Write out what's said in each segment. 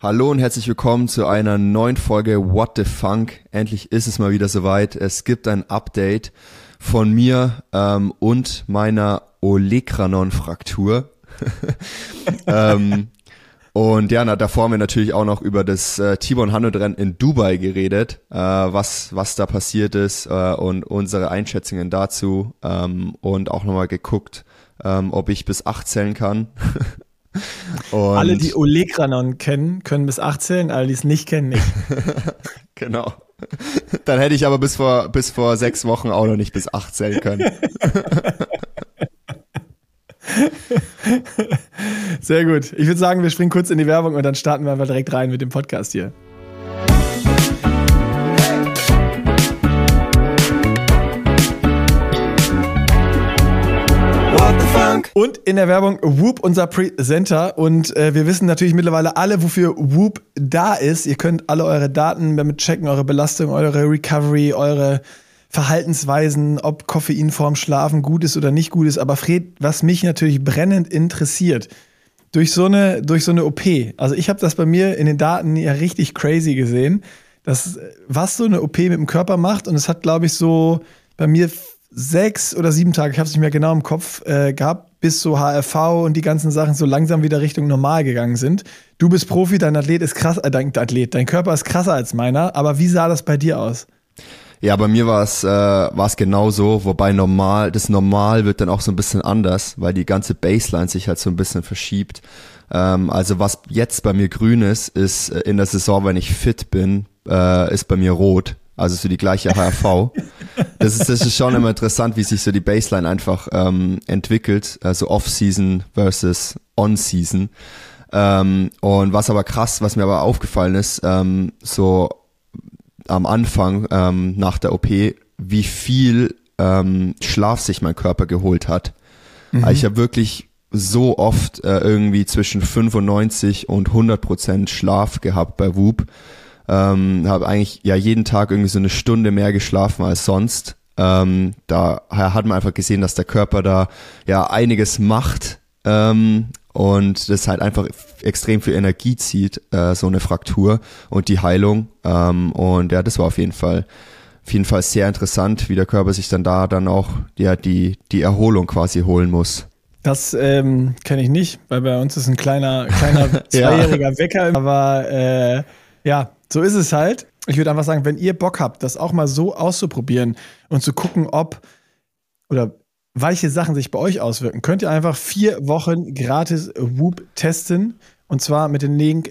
Hallo und herzlich willkommen zu einer neuen Folge What the Funk. Endlich ist es mal wieder soweit. Es gibt ein Update von mir und meiner Olecranon-Fraktur. Und ja, davor haben wir natürlich auch noch über das T100-Rennen in Dubai geredet, was da passiert ist und unsere Einschätzungen dazu und auch nochmal geguckt, ob ich bis 8 zählen kann. Und alle, die Olecranon kennen, können bis 8 zählen, alle, die es nicht kennen, nicht. Genau. Dann hätte ich aber bis vor 6 Wochen auch noch nicht bis 8 zählen können. Sehr gut. Ich würde sagen, wir springen kurz in die Werbung und dann starten wir einfach direkt rein mit dem Podcast hier. Und in der Werbung Whoop, unser Presenter. Und wir wissen natürlich mittlerweile alle, wofür Whoop da ist. Ihr könnt alle eure Daten damit checken, eure Belastung, eure Recovery, eure Verhaltensweisen, ob Koffein vorm Schlafen gut ist oder nicht gut ist. Aber Fred, was mich natürlich brennend interessiert, durch so eine OP, also ich habe das bei mir in den Daten ja richtig crazy gesehen, was so eine OP mit dem Körper macht. Und es hat, glaube ich, so bei mir 6 oder 7 Tage, ich habe es nicht mehr genau im Kopf gehabt, bis so HRV und die ganzen Sachen so langsam wieder Richtung normal gegangen sind. Du bist Profi, dein Athlet ist krass, dein Körper ist krasser als meiner, aber wie sah das bei dir aus? Ja, bei mir war es genauso, wobei das Normal wird dann auch so ein bisschen anders, weil die ganze Baseline sich halt so ein bisschen verschiebt. Also was jetzt bei mir grün ist in der Saison, wenn ich fit bin, ist bei mir rot. Also so die gleiche HRV. Das ist schon immer interessant, wie sich so die Baseline einfach entwickelt, also Off-Season versus On-Season. Und was mir aber aufgefallen ist, so am Anfang nach der OP, wie viel Schlaf sich mein Körper geholt hat. Mhm. Also ich habe wirklich so oft irgendwie zwischen 95 und 100% Schlaf gehabt bei Whoop. Habe eigentlich ja jeden Tag irgendwie so eine Stunde mehr geschlafen als sonst. Da hat man einfach gesehen, dass der Körper da ja einiges macht und das halt einfach extrem viel Energie zieht, so eine Fraktur und die Heilung. Und ja, das war auf jeden Fall sehr interessant, wie der Körper sich dann auch ja die Erholung quasi holen muss. Das kenne ich nicht, weil bei uns ist ein kleiner 2-jähriger Wecker, aber ja, so ist es halt. Ich würde einfach sagen, wenn ihr Bock habt, das auch mal so auszuprobieren und zu gucken, ob oder welche Sachen sich bei euch auswirken, könnt ihr einfach 4 Wochen gratis Whoop testen. Und zwar mit dem Link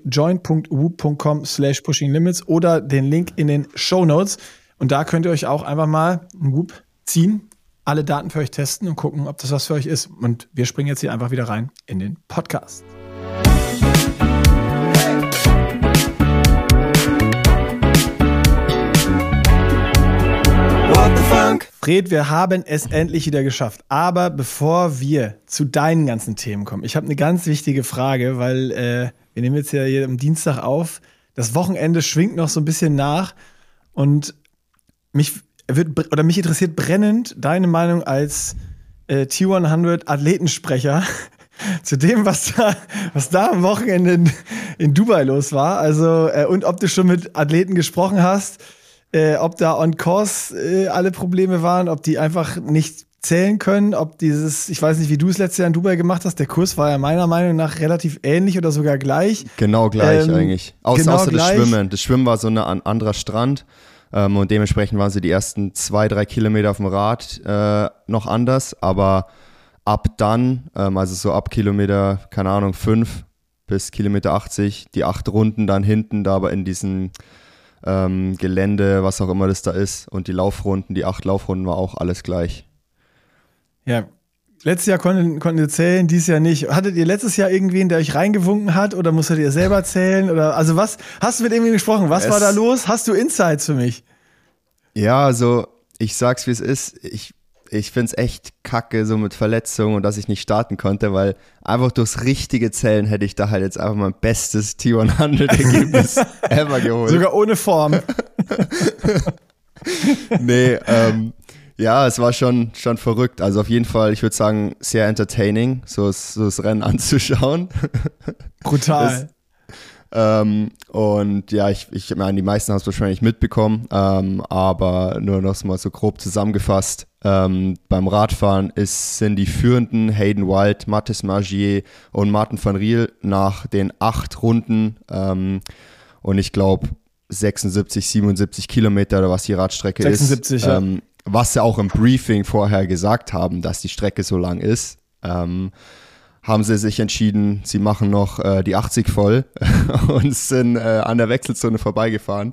join.whoop.com/pushinglimits oder den Link in den Shownotes. Und da könnt ihr euch auch einfach mal einen Whoop ziehen, alle Daten für euch testen und gucken, ob das was für euch ist. Und wir springen jetzt hier einfach wieder rein in den Podcast. Fred, wir haben es endlich wieder geschafft. Aber bevor wir zu deinen ganzen Themen kommen, ich habe eine ganz wichtige Frage, weil wir nehmen jetzt ja hier am Dienstag auf. Das Wochenende schwingt noch so ein bisschen nach und mich interessiert brennend deine Meinung als T100 Athletensprecher zu dem, was da am Wochenende in Dubai los war. Also und ob du schon mit Athleten gesprochen hast. Ob da on course alle Probleme waren, ob die einfach nicht zählen können, ob ich weiß nicht, wie du es letztes Jahr in Dubai gemacht hast, der Kurs war ja meiner Meinung nach relativ ähnlich oder sogar gleich. Genau gleich eigentlich. Außer gleich. Das Schwimmen. Das Schwimmen war so ein anderer Strand und dementsprechend waren so die ersten 2-3 Kilometer auf dem Rad noch anders, aber ab dann, also so ab Kilometer, keine Ahnung, 5 bis Kilometer 80, die 8 Runden dann hinten, da aber in diesen Gelände, was auch immer das da ist und die 8 Laufrunden war auch alles gleich. Ja, letztes Jahr konnten ihr zählen, dieses Jahr nicht. Hattet ihr letztes Jahr irgendwen, der euch reingewunken hat oder musstet ihr selber zählen? Oder also was, hast du mit irgendwem gesprochen? Was war da los? Hast du Insights für mich? Ja, also ich sag's wie es ist, ich find's echt kacke, so mit Verletzungen und dass ich nicht starten konnte, weil einfach durchs richtige Zählen hätte ich da halt jetzt einfach mein bestes T100-Ergebnis ever geholt. Sogar ohne Form. Nee, ja, es war schon verrückt. Also auf jeden Fall, ich würde sagen, sehr entertaining, so das Rennen anzuschauen. Brutal. Und ja, ich meine, die meisten haben es wahrscheinlich mitbekommen, aber nur noch mal so grob zusammengefasst. Beim Radfahren sind die Führenden Hayden Wild, Mathis Magier und Martin van Riel nach den 8 Runden und ich glaube 76, 77 Kilometer oder was die Radstrecke 76, ist. ja. Was sie auch im Briefing vorher gesagt haben, dass die Strecke so lang ist, haben sie sich entschieden, sie machen noch die 80 voll und sind an der Wechselzone vorbeigefahren.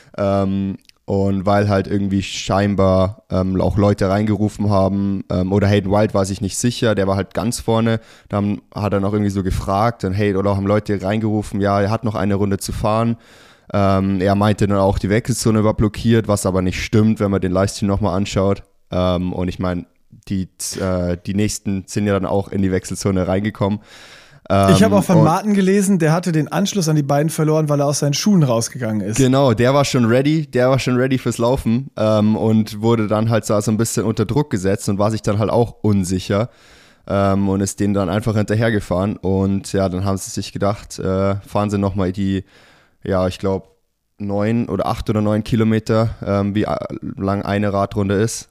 Und weil halt irgendwie scheinbar auch Leute reingerufen haben, oder Hayden Wild war sich nicht sicher, der war halt ganz vorne, dann hat er noch irgendwie so gefragt und oder haben Leute reingerufen, ja, er hat noch eine Runde zu fahren. Er meinte dann auch, die Wechselzone war blockiert, was aber nicht stimmt, wenn man den Livestream nochmal anschaut. Und ich meine, die nächsten sind ja dann auch in die Wechselzone reingekommen. Ich habe auch von Martin gelesen, der hatte den Anschluss an die beiden verloren, weil er aus seinen Schuhen rausgegangen ist. Genau, der war schon ready fürs Laufen und wurde dann halt so ein bisschen unter Druck gesetzt und war sich dann halt auch unsicher und ist denen dann einfach hinterhergefahren. Und ja, dann haben sie sich gedacht, fahren sie nochmal die, ja, ich glaube 9 oder 8 oder 9 Kilometer, wie lang eine Radrunde ist.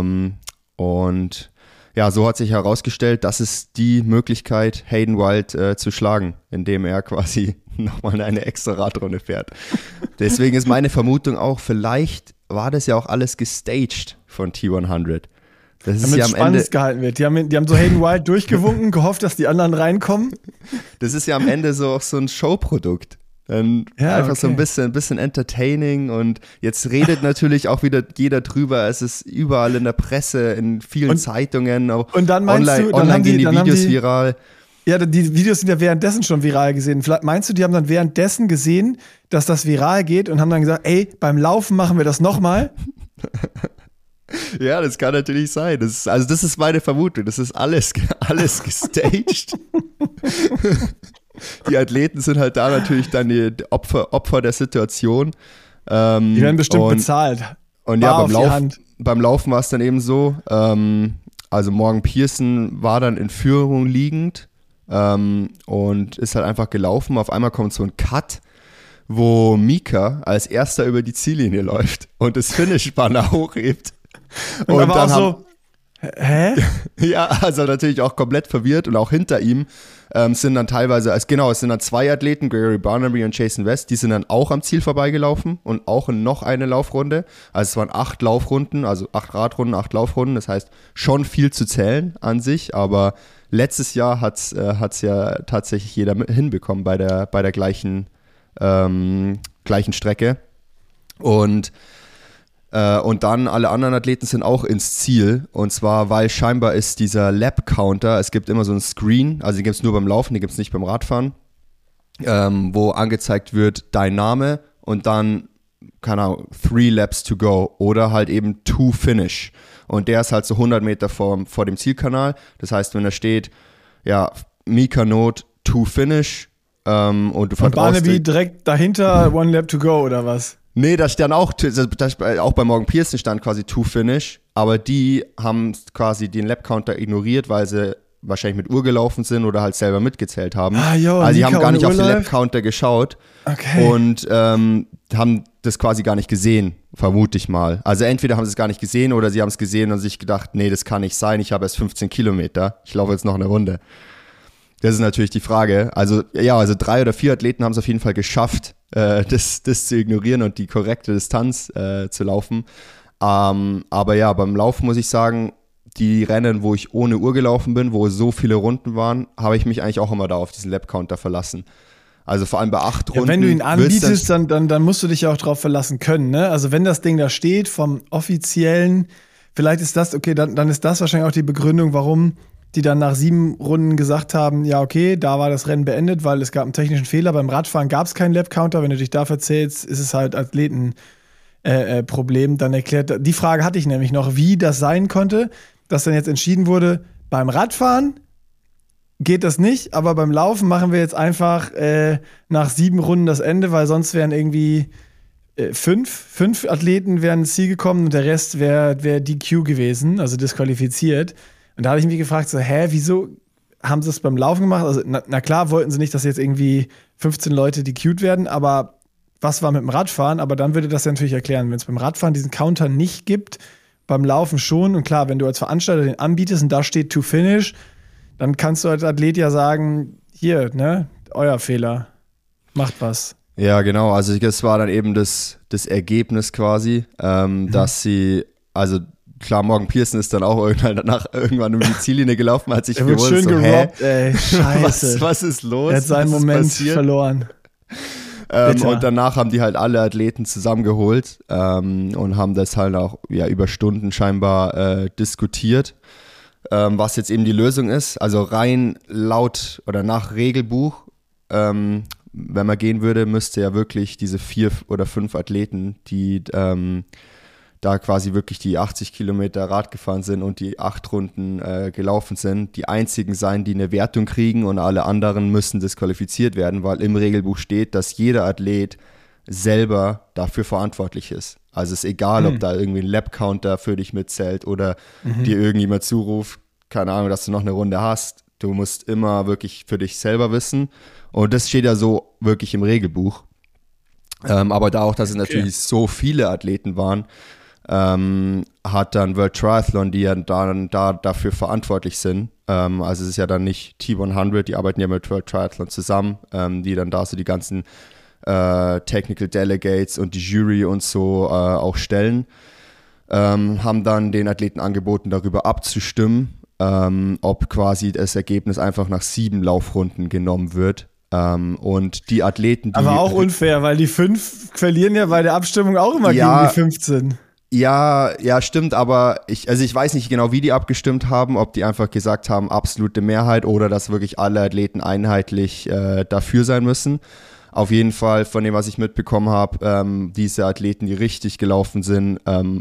Und ja, so hat sich herausgestellt, das ist die Möglichkeit, Hayden Wild zu schlagen, indem er quasi nochmal eine extra Radrunde fährt. Deswegen ist meine Vermutung auch, vielleicht war das ja auch alles gestaged von T100. Das ist damit ja am spannend Ende gehalten wird. Die haben so Hayden Wild durchgewunken, gehofft, dass die anderen reinkommen. Das ist ja am Ende so auch so ein Showprodukt. Ja, einfach so okay. ein bisschen entertaining und jetzt redet natürlich auch wieder jeder drüber, es ist überall in der Presse, in vielen Zeitungen, auch und dann meinst online, du, dann online haben gehen die dann haben Videos viral. Ja, die Videos sind ja währenddessen schon viral gesehen. Vielleicht meinst du, die haben dann währenddessen gesehen, dass das viral geht und haben dann gesagt, ey, beim Laufen machen wir das nochmal? Ja, das kann natürlich sein. Das ist meine Vermutung. Das ist alles gestaged. Die Athleten sind halt da natürlich dann die Opfer der Situation. Die werden bestimmt bezahlt. Und ja, beim Laufen war es dann eben so, also Morgan Pearson war dann in Führung liegend und ist halt einfach gelaufen. Auf einmal kommt so ein Cut, wo Mika als erster über die Ziellinie läuft und das Finish-Banner hochhebt. Und dann auch so, hä? Ja, also natürlich auch komplett verwirrt und auch hinter ihm sind dann teilweise, es sind dann 2 Athleten, Gregory Barnaby und Jason West, die sind dann auch am Ziel vorbeigelaufen und auch in noch eine Laufrunde. Also es waren 8 Laufrunden, also 8 Radrunden, 8 Laufrunden, das heißt schon viel zu zählen an sich, aber letztes Jahr hat's ja tatsächlich jeder hinbekommen bei der gleichen Strecke. Und dann alle anderen Athleten sind auch ins Ziel und zwar, weil scheinbar ist dieser Lap-Counter, es gibt immer so einen Screen, also den gibt es nur beim Laufen, den gibt es nicht beim Radfahren, wo angezeigt wird dein Name und dann, keine Ahnung, 3 Laps to go oder halt eben to finish und der ist halt so 100 Meter vor dem Zielkanal, das heißt, wenn da steht, ja, Mika Not to finish und du vertraust... Und Barnaby direkt dahinter 1 Lap to go oder was? Nee, da stand auch bei Morgan Pearson stand quasi to finish, aber die haben quasi den Lap-Counter ignoriert, weil sie wahrscheinlich mit Uhr gelaufen sind oder halt selber mitgezählt haben. Also die haben gar nicht auf den Lap-Counter geschaut und haben das quasi gar nicht gesehen, vermute ich mal. Also entweder haben sie es gar nicht gesehen oder sie haben es gesehen und sich gedacht, nee, das kann nicht sein, ich habe erst 15 Kilometer, ich laufe jetzt noch eine Runde. Das ist natürlich die Frage. Also 3 oder 4 Athleten haben es auf jeden Fall geschafft, das zu ignorieren und die korrekte Distanz zu laufen. Aber ja, beim Laufen muss ich sagen, die Rennen, wo ich ohne Uhr gelaufen bin, wo so viele Runden waren, habe ich mich eigentlich auch immer da auf diesen Lap-Counter verlassen. Also vor allem bei 8 Runden. Wenn du ihn anbietest, dann musst du dich ja auch drauf verlassen können. Ne? Also wenn das Ding da steht vom offiziellen, vielleicht ist das, okay, dann ist das wahrscheinlich auch die Begründung, warum die dann nach 7 Runden gesagt haben, ja okay, da war das Rennen beendet, weil es gab einen technischen Fehler. Beim Radfahren gab es keinen Lap-Counter. Wenn du dich da verzählst, ist es halt Athletenproblem. Dann erklärt, die Frage hatte ich nämlich noch, wie das sein konnte, dass dann jetzt entschieden wurde, beim Radfahren geht das nicht, aber beim Laufen machen wir jetzt einfach nach 7 Runden das Ende, weil sonst wären irgendwie 5 Athleten wären ins Ziel gekommen und der Rest wäre DQ gewesen, also disqualifiziert. Und da habe ich mich gefragt, so, wieso haben sie es beim Laufen gemacht? Also, na klar wollten sie nicht, dass jetzt irgendwie 15 Leute die cute werden, aber was war mit dem Radfahren? Aber dann würde das ja natürlich erklären, wenn es beim Radfahren diesen Counter nicht gibt, beim Laufen schon. Und klar, wenn du als Veranstalter den anbietest und da steht to finish, dann kannst du als Athlet ja sagen, hier, ne, euer Fehler, macht was. Ja, genau. Also das war dann eben das Ergebnis quasi, dass sie, also klar, Morgan Pearson ist dann auch irgendwann um die Ziellinie gelaufen, als ich gewusst habe, schön gerobbt, ey, scheiße. Was ist los? Er hat seinen Moment verloren. Und danach haben die halt alle Athleten zusammengeholt und haben das halt auch über Stunden scheinbar diskutiert, was jetzt eben die Lösung ist. Also rein laut oder nach Regelbuch, wenn man gehen würde, müsste ja wirklich diese 4 oder 5 Athleten, die da quasi wirklich die 80 Kilometer Rad gefahren sind und die 8 Runden gelaufen sind, die einzigen sein, die eine Wertung kriegen, und alle anderen müssen disqualifiziert werden, weil im Regelbuch steht, dass jeder Athlet selber dafür verantwortlich ist. Also es ist egal, ob da irgendwie ein Lap-Counter für dich mitzählt oder dir irgendjemand zuruft, keine Ahnung, dass du noch eine Runde hast. Du musst immer wirklich für dich selber wissen, und das steht ja so wirklich im Regelbuch. Aber da auch, dass es natürlich so viele Athleten waren, hat dann World Triathlon, die ja dann dafür verantwortlich sind. Also es ist ja dann nicht T100, die arbeiten ja mit World Triathlon zusammen, die dann da so die ganzen Technical Delegates und die Jury und so auch stellen. Haben dann den Athleten angeboten, darüber abzustimmen, ob quasi das Ergebnis einfach nach 7 Laufrunden genommen wird. Und die Athleten, die... Aber auch unfair, weil die 5 verlieren ja bei der Abstimmung auch immer gegen die 15. Ja, stimmt, aber ich weiß nicht genau, wie die abgestimmt haben, ob die einfach gesagt haben, absolute Mehrheit, oder dass wirklich alle Athleten einheitlich dafür sein müssen. Auf jeden Fall, von dem, was ich mitbekommen habe, diese Athleten, die richtig gelaufen sind,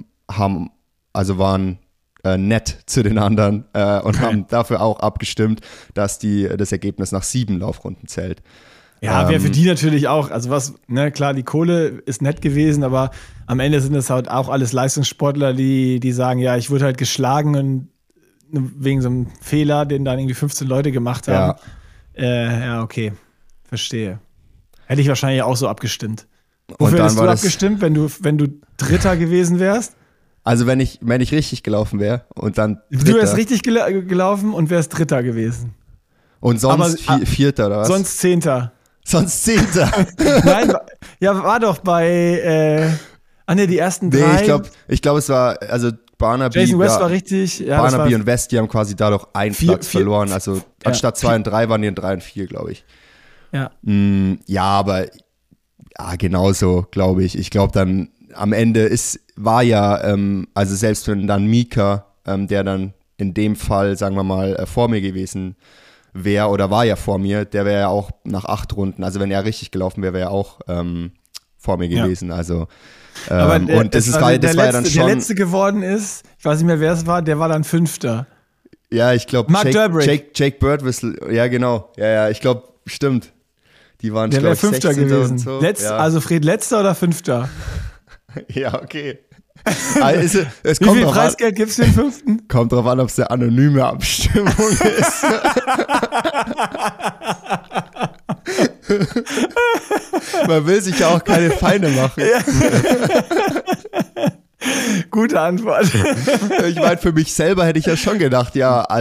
waren nett zu den anderen und haben dafür auch abgestimmt, dass das Ergebnis nach 7 Laufrunden zählt. Ja, wäre für die natürlich auch, also klar, die Kohle ist nett gewesen, aber am Ende sind es halt auch alles Leistungssportler, die sagen, ja, ich wurde halt geschlagen und wegen so einem Fehler, den dann irgendwie 15 Leute gemacht haben. Ja, okay, verstehe. Hätte ich wahrscheinlich auch so abgestimmt. Wofür hättest du abgestimmt, wenn du Dritter gewesen wärst? Also wenn ich richtig gelaufen wäre und dann Dritter. Du wärst richtig gelaufen und wärst Dritter gewesen. Und sonst Vierter oder was? Sonst Zehnter. Sonst Zehnter. Nein, war doch bei die ersten 3. Ich glaube, es war, also Barnaby. Jason West war richtig. Ja, Barnaby und West, die haben quasi dadurch einen Platz verloren. Also anstatt 2 und 3 waren die in 3 und 4, glaube ich. Ja. Aber genauso, glaube ich. Ich glaube dann, am Ende war ja, also selbst wenn dann Mika, der dann in dem Fall, sagen wir mal, vor mir gewesen wäre oder war ja vor mir, der wäre ja auch nach 8 Runden, also wenn er richtig gelaufen wäre, wäre er auch vor mir gewesen. Also aber und das war ja dann schon. Der letzte geworden ist, ich weiß nicht mehr, wer es war, der war dann 5. Ja, ich glaube Jake Birdwhistle, ja genau, ja, ich glaube, stimmt. Die waren, der wäre 5. gewesen. So. Also Fred, letzter oder 5.? Ja, okay. Also, Wie viel Preisgeld gibt's für den 5.? Kommt drauf an, ob es eine anonyme Abstimmung ist. Man will sich ja auch keine Feinde machen. Gute Antwort. Ich meine, für mich selber hätte ich ja schon gedacht,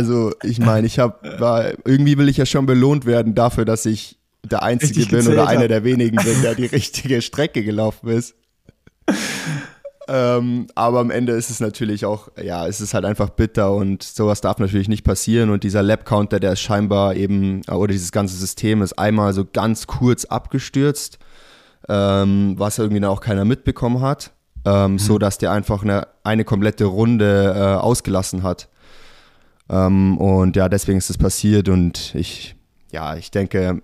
irgendwie will ich ja schon belohnt werden dafür, dass ich der Einzige bin oder einer der wenigen bin, der die richtige Strecke gelaufen ist. Aber am Ende ist es natürlich auch, es ist halt einfach bitter und sowas darf natürlich nicht passieren, und dieser Lap-Counter, der ist scheinbar eben, oder dieses ganze System ist einmal so ganz kurz abgestürzt, was irgendwie dann auch keiner mitbekommen hat, so dass der einfach eine komplette Runde ausgelassen hat. Und deswegen ist das passiert, und ich denke,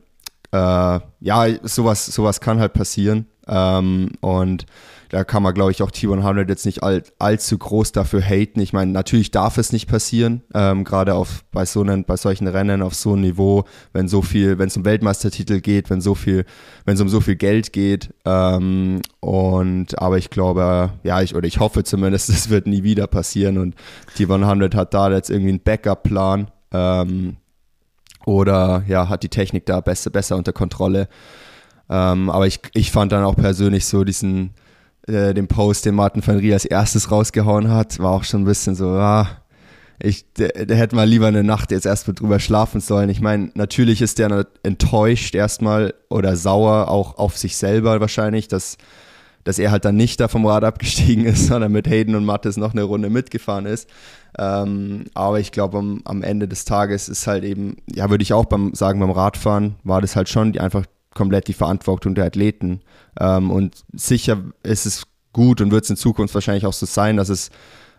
sowas kann halt passieren. Und da kann man, glaube ich, auch T100 jetzt nicht allzu groß dafür haten. Ich meine, natürlich darf es nicht passieren, gerade bei solchen Rennen auf so einem Niveau, wenn es um Weltmeistertitel geht, wenn es um so viel Geld geht. Aber ich glaube, ich hoffe zumindest, es wird nie wieder passieren, und T100 hat da jetzt irgendwie einen Backup-Plan. oder ja, hat die Technik da besser unter Kontrolle. Aber ich fand dann auch persönlich so den Post, den Martin van Rie als erstes rausgehauen hat, war auch schon ein bisschen so, der hätte mal lieber eine Nacht jetzt erstmal drüber schlafen sollen. Ich meine, natürlich ist der enttäuscht erstmal oder sauer, auch auf sich selber wahrscheinlich, dass er halt dann nicht da vom Rad abgestiegen ist, sondern mit Hayden und Mattes noch eine Runde mitgefahren ist. Aber ich glaube, am Ende des Tages ist halt eben, ja, würde ich auch beim Radfahren, war das halt schon einfach komplett die Verantwortung der Athleten. Und sicher ist es gut und wird es in Zukunft wahrscheinlich auch so sein, dass es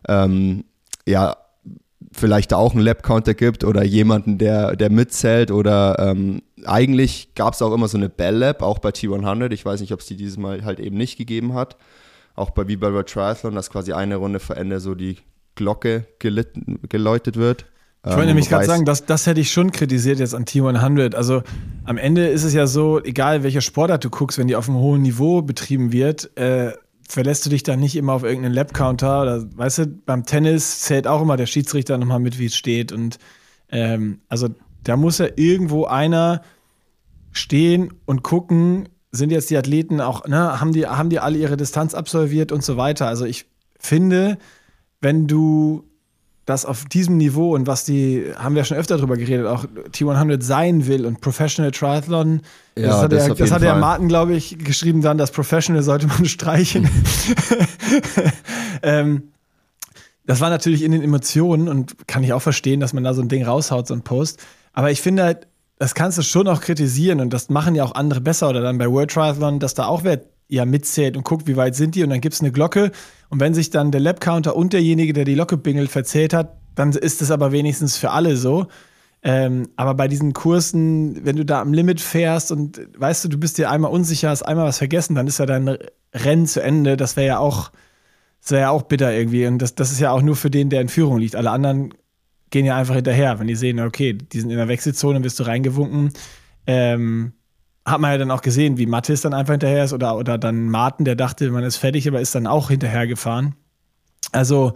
vielleicht auch einen Lap-Counter gibt oder jemanden, der mitzählt oder eigentlich gab es auch immer so eine Bell-Lap, auch bei T100. Ich weiß nicht, ob es die dieses Mal halt eben nicht gegeben hat. Auch wie bei World Triathlon, dass quasi eine Runde vor Ende so die Glocke geläutet wird. Ich wollte nämlich gerade sagen, das hätte ich schon kritisiert jetzt an T100. Also am Ende ist es ja so, egal welche Sportart du guckst, wenn die auf einem hohen Niveau betrieben wird, verlässt du dich dann nicht immer auf irgendeinen Lap-Counter oder, weißt du, beim Tennis zählt auch immer der Schiedsrichter nochmal mit, wie es steht und also da muss ja irgendwo einer stehen und gucken, sind jetzt die Athleten auch, ne, haben die alle ihre Distanz absolviert und so weiter. Also ich finde, wenn du das auf diesem Niveau und was haben wir schon öfter drüber geredet, auch T100 sein will und Professional Triathlon, ja, das hat ja Martin, glaube ich, geschrieben dann, das Professional sollte man streichen. Das war natürlich in den Emotionen und kann ich auch verstehen, dass man da so ein Ding raushaut, so ein Post. Aber ich finde halt, das kannst du schon auch kritisieren und das machen ja auch andere besser oder dann bei World Triathlon, dass da auch wer ja mitzählt und guckt, wie weit sind die und dann gibt es eine Glocke und wenn sich dann der Lap-Counter und derjenige, der die Glocke bingelt, verzählt hat, dann ist es aber wenigstens für alle so. Aber bei diesen Kursen, wenn du da am Limit fährst und weißt du bist dir einmal unsicher, hast einmal was vergessen, dann ist ja dein Rennen zu Ende. Das wäre ja auch bitter irgendwie und das ist ja auch nur für den, der in Führung liegt. Alle anderen gehen ja einfach hinterher, wenn die sehen, okay, die sind in der Wechselzone, wirst du reingewunken. Hat man ja dann auch gesehen, wie Mathis dann einfach hinterher ist oder dann Martin, der dachte, man ist fertig, aber ist dann auch hinterher gefahren. Also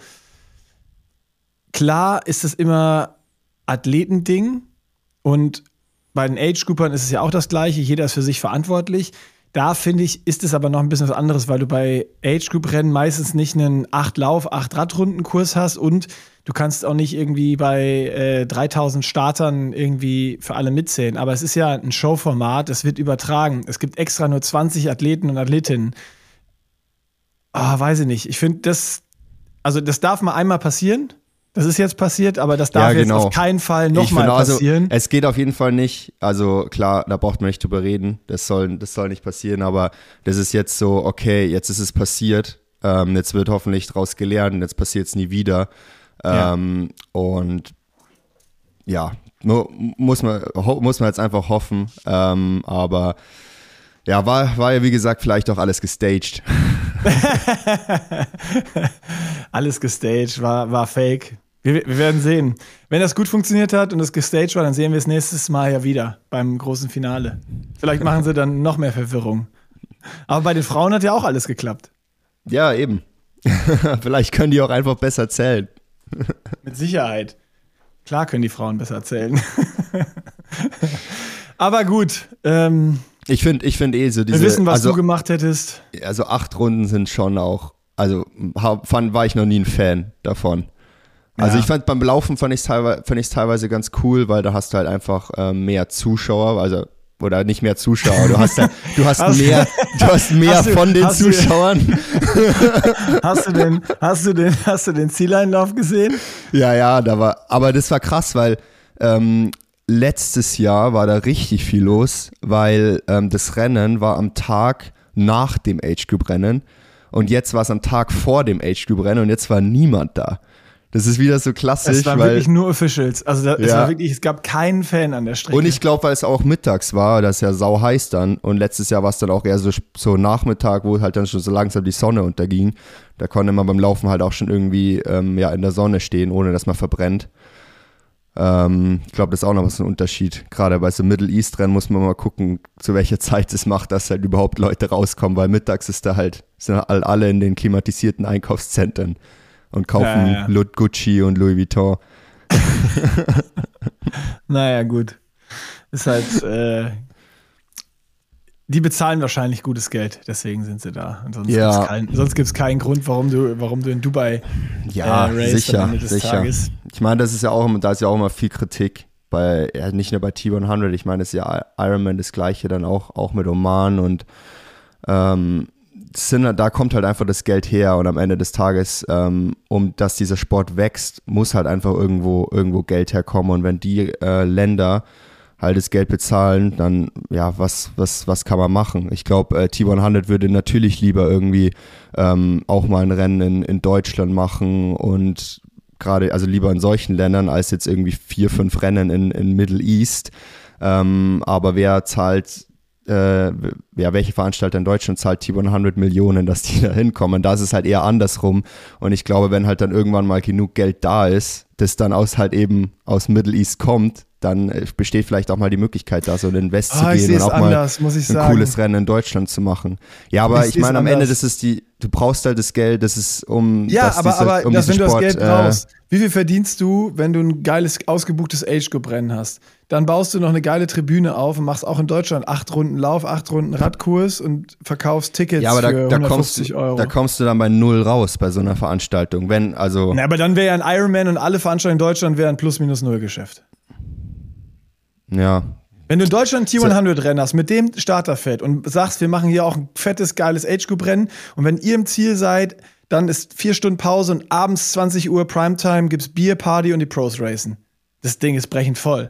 klar ist es immer Athletending und bei den Age-Groupern ist es ja auch das Gleiche, jeder ist für sich verantwortlich. Da finde ich, ist es aber noch ein bisschen was anderes, weil du bei Age-Group-Rennen meistens nicht einen 8-Lauf-8-Radrunden-Kurs hast und du kannst auch nicht irgendwie bei 3000 Startern irgendwie für alle mitzählen. Aber es ist ja ein Showformat, es wird übertragen. Es gibt extra nur 20 Athleten und Athletinnen. Weiß ich nicht. Ich finde, das darf mal einmal passieren. Das ist jetzt passiert, aber das darf jetzt auf keinen Fall nochmal passieren. Also, es geht auf jeden Fall nicht, also klar, da braucht man nicht drüber reden, das soll nicht passieren, aber das ist jetzt so, okay, jetzt ist es passiert, jetzt wird hoffentlich draus gelernt, jetzt passiert es nie wieder. Und ja, muss man jetzt einfach hoffen, aber ja, war ja wie gesagt vielleicht auch alles gestaged. Alles gestaged, war fake. Wir werden sehen. Wenn das gut funktioniert hat und es gestaged war, dann sehen wir es nächstes Mal ja wieder beim großen Finale. Vielleicht machen sie dann noch mehr Verwirrung. Aber bei den Frauen hat ja auch alles geklappt. Ja, eben. Vielleicht können die auch einfach besser zählen. Mit Sicherheit. Klar können die Frauen besser zählen. Aber gut. Ich finde so diese... Wir wissen, was du gemacht hättest. Also 8 Runden sind schon auch... Also war ich noch nie ein Fan davon. Also ich fand beim Laufen fand ich es teilweise ganz cool, weil da hast du halt einfach mehr Zuschauer, also oder nicht mehr Zuschauer, du hast mehr von den Zuschauern. Hast du den Zieleinlauf gesehen? Ja, aber das war krass, weil letztes Jahr war da richtig viel los, weil das Rennen war am Tag nach dem Age Group Rennen und jetzt war es am Tag vor dem Age Group Rennen und jetzt war niemand da. Das ist wieder so klassisch. Es waren wirklich nur Officials. Also es gab keinen Fan an der Strecke. Und ich glaube, weil es auch mittags war, das ist ja sau heiß dann. Und letztes Jahr war es dann auch eher so Nachmittag, wo halt dann schon so langsam die Sonne unterging. Da konnte man beim Laufen halt auch schon irgendwie in der Sonne stehen, ohne dass man verbrennt. Ich glaube, das ist auch noch was ein Unterschied. Gerade bei so Middle East Rennen muss man mal gucken, zu welcher Zeit es macht, dass halt überhaupt Leute rauskommen, weil mittags sind alle in den klimatisierten Einkaufszentren und kaufen Gucci und Louis Vuitton. Naja, gut. Ist halt, die bezahlen wahrscheinlich gutes Geld, deswegen sind sie da. Und sonst gibt's keinen Grund, warum du in Dubai racest am Ende des Tages. Ich meine, da ist ja auch immer viel Kritik nicht nur bei T100. Ich meine, das ist ja Ironman das Gleiche dann auch mit Oman und da kommt halt einfach das Geld her und am Ende des Tages, dass dieser Sport wächst, muss halt einfach irgendwo Geld herkommen und wenn die Länder halt das Geld bezahlen, dann ja, was kann man machen? Ich glaube, T100 würde natürlich lieber irgendwie auch mal ein Rennen in Deutschland machen und gerade, also lieber in solchen Ländern als jetzt irgendwie 4, 5 Rennen in Middle East. Aber welche Veranstalter in Deutschland zahlt T100 Millionen, dass die da hinkommen? Da ist es halt eher andersrum. Und ich glaube, wenn halt dann irgendwann mal genug Geld da ist, das dann aus Middle East kommt, dann besteht vielleicht auch mal die Möglichkeit, da so in den West zu gehen und auch anders, mal ein cooles Rennen in Deutschland zu machen. Ja, aber ich meine, am Ende, du brauchst halt das Geld, das ist wenn du das Geld brauchst, wie viel verdienst du, wenn du ein geiles, ausgebuchtes Age-Group-Rennen hast? Dann baust du noch eine geile Tribüne auf und machst auch in Deutschland 8 Runden Lauf, 8 Runden Radkurs und verkaufst Tickets für 150 Euro. Da kommst du dann bei 0 raus bei so einer Veranstaltung. Aber dann wäre ja ein Ironman und alle Veranstaltungen in Deutschland wären Plus-Minus-Null-Geschäft. Ja. Wenn du in Deutschland ein T100-Rennen hast mit dem Starterfeld und sagst, wir machen hier auch ein fettes, geiles Age-Group-Rennen und wenn ihr im Ziel seid, dann ist 4 Stunden Pause und abends 20 Uhr Primetime gibt's Bier, Party und die Pros racen. Das Ding ist brechend voll.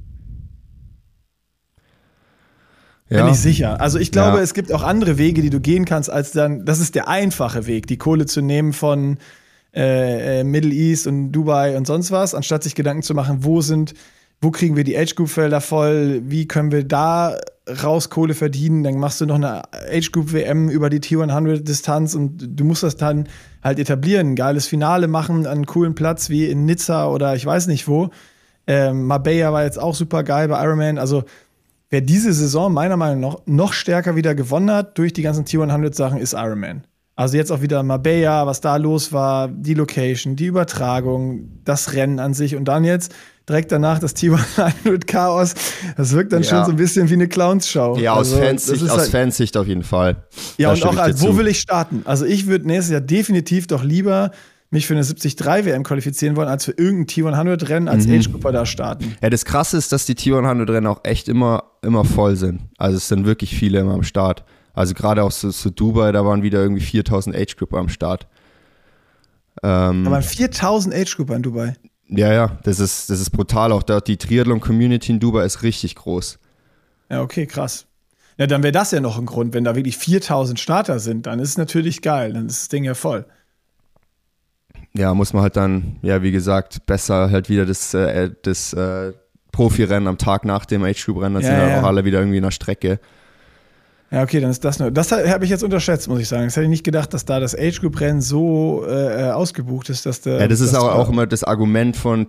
Bin ich sicher. Also ich glaube, es gibt auch andere Wege, die du gehen kannst, das ist der einfache Weg, die Kohle zu nehmen von Middle East und Dubai und sonst was, anstatt sich Gedanken zu machen, wo kriegen wir die Age-Group-Felder voll, wie können wir da raus Kohle verdienen, dann machst du noch eine Age-Group-WM über die T100-Distanz und du musst das dann halt etablieren, ein geiles Finale machen an einem coolen Platz wie in Nizza oder ich weiß nicht wo. Marbella war jetzt auch super geil bei Ironman, also wer diese Saison meiner Meinung nach noch stärker wieder gewonnen hat durch die ganzen T100-Sachen, ist Ironman. Also jetzt auch wieder Marbella, was da los war, die Location, die Übertragung, das Rennen an sich und dann jetzt direkt danach das T100-Chaos. Das wirkt dann schon so ein bisschen wie eine Clowns-Show. Ja, aus Fansicht auf jeden Fall. Ja, und auch wo will ich starten? Also ich würde nächstes Jahr definitiv doch lieber mich für eine 73-WM qualifizieren wollen, als für irgendein T100-Rennen als Age-Grupper da starten. Ja, das Krasse ist, dass die T100-Rennen auch echt immer voll sind. Also es sind wirklich viele immer am Start. Also gerade auch so Dubai, da waren wieder irgendwie 4000 Age-Grupper am Start. Da waren 4000 Age-Grupper in Dubai. Ja, das ist brutal. Auch die Triathlon-Community in Dubai ist richtig groß. Ja, okay, krass. Ja, dann wäre das ja noch ein Grund. Wenn da wirklich 4000 Starter sind, dann ist es natürlich geil. Dann ist das Ding ja voll. Ja, muss man halt dann, ja, wie gesagt, besser halt wieder das Profirennen am Tag nach dem Age-Group-Rennen, dann sind ja auch alle wieder irgendwie in der Strecke. Ja, okay, dann ist das nur. Das habe ich jetzt unterschätzt, muss ich sagen. Das hätte ich nicht gedacht, dass da das Age-Group-Rennen so ausgebucht ist, dass der. Ja, das ist auch immer das Argument von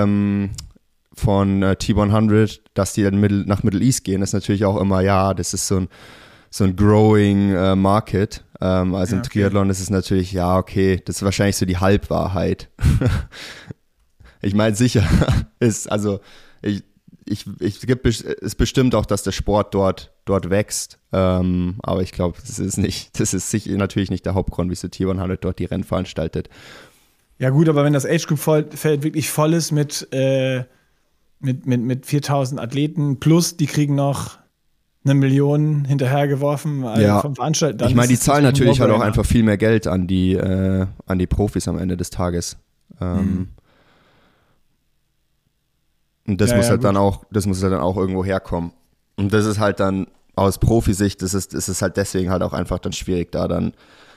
T100, dass die dann nach Middle East gehen. Das ist natürlich auch immer, ja, das ist so ein growing Market. Also im Triathlon ist es natürlich, ja, okay, das ist wahrscheinlich so die Halbwahrheit. Ich meine, sicher ist, also es bestimmt auch, dass der Sport dort wächst. Aber ich glaube, das ist natürlich nicht der Hauptgrund, wieso T100 dort die Rennen veranstaltet. Ja gut, aber wenn das Age-Group-Feld wirklich voll ist mit 4000 Athleten plus, die kriegen noch 1 Million hinterhergeworfen vom Veranstalter. Ich meine, die zahlen natürlich halt auch einfach viel mehr Geld an die Profis am Ende des Tages. Und das muss halt dann auch irgendwo herkommen. Und das ist halt dann aus Profisicht, ist es halt deswegen halt auch einfach dann schwierig, da dann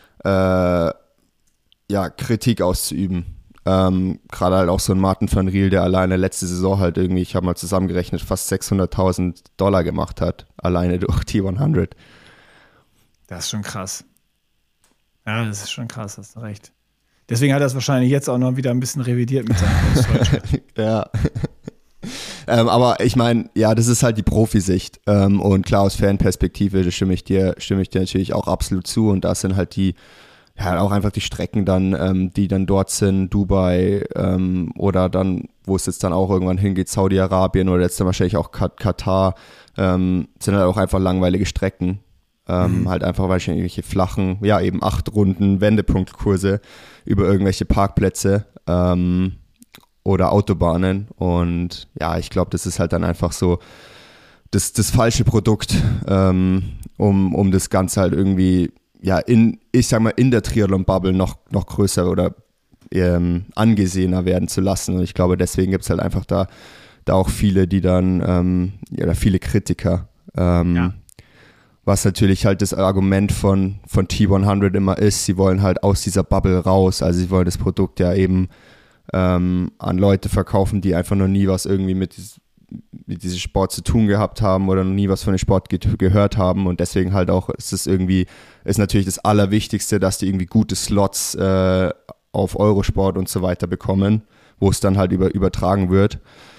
Kritik auszuüben. Gerade halt auch so ein Martin van Riel, der alleine letzte Saison halt irgendwie, ich habe mal zusammengerechnet, fast $600.000 gemacht hat, alleine durch T100. Das ist schon krass. Ja, das ist schon krass, hast du recht. Deswegen hat er es wahrscheinlich jetzt auch noch wieder ein bisschen revidiert mit seinem Ausdeutsch. Ja. Aber ich meine, ja, das ist halt die Profisicht. Und klar, aus Fanperspektive stimme ich dir natürlich auch absolut zu. Und das sind halt auch einfach die Strecken dann, die dann dort sind, Dubai oder dann wo es jetzt dann auch irgendwann hingeht, Saudi-Arabien oder jetzt dann wahrscheinlich auch Katar, sind halt auch einfach langweilige Strecken. Halt einfach wahrscheinlich irgendwelche flachen, ja eben 8 Runden Wendepunktkurse über irgendwelche Parkplätze oder Autobahnen. Und ja, ich glaube, das ist halt dann einfach so das falsche Produkt, um das Ganze halt irgendwie, ja, ich sag mal, in der Triathlon-Bubble noch größer oder angesehener werden zu lassen. Und ich glaube, deswegen gibt es halt einfach da auch viele, die dann, oder viele Kritiker, was natürlich halt das Argument von T100 immer ist, sie wollen halt aus dieser Bubble raus, also sie wollen das Produkt ja eben an Leute verkaufen, die einfach noch nie was irgendwie mit diesem Sport zu tun gehabt haben oder noch nie was von dem Sport gehört haben, und deswegen halt auch ist natürlich das Allerwichtigste, dass die irgendwie gute Slots auf Eurosport und so weiter bekommen, wo es dann halt übertragen wird.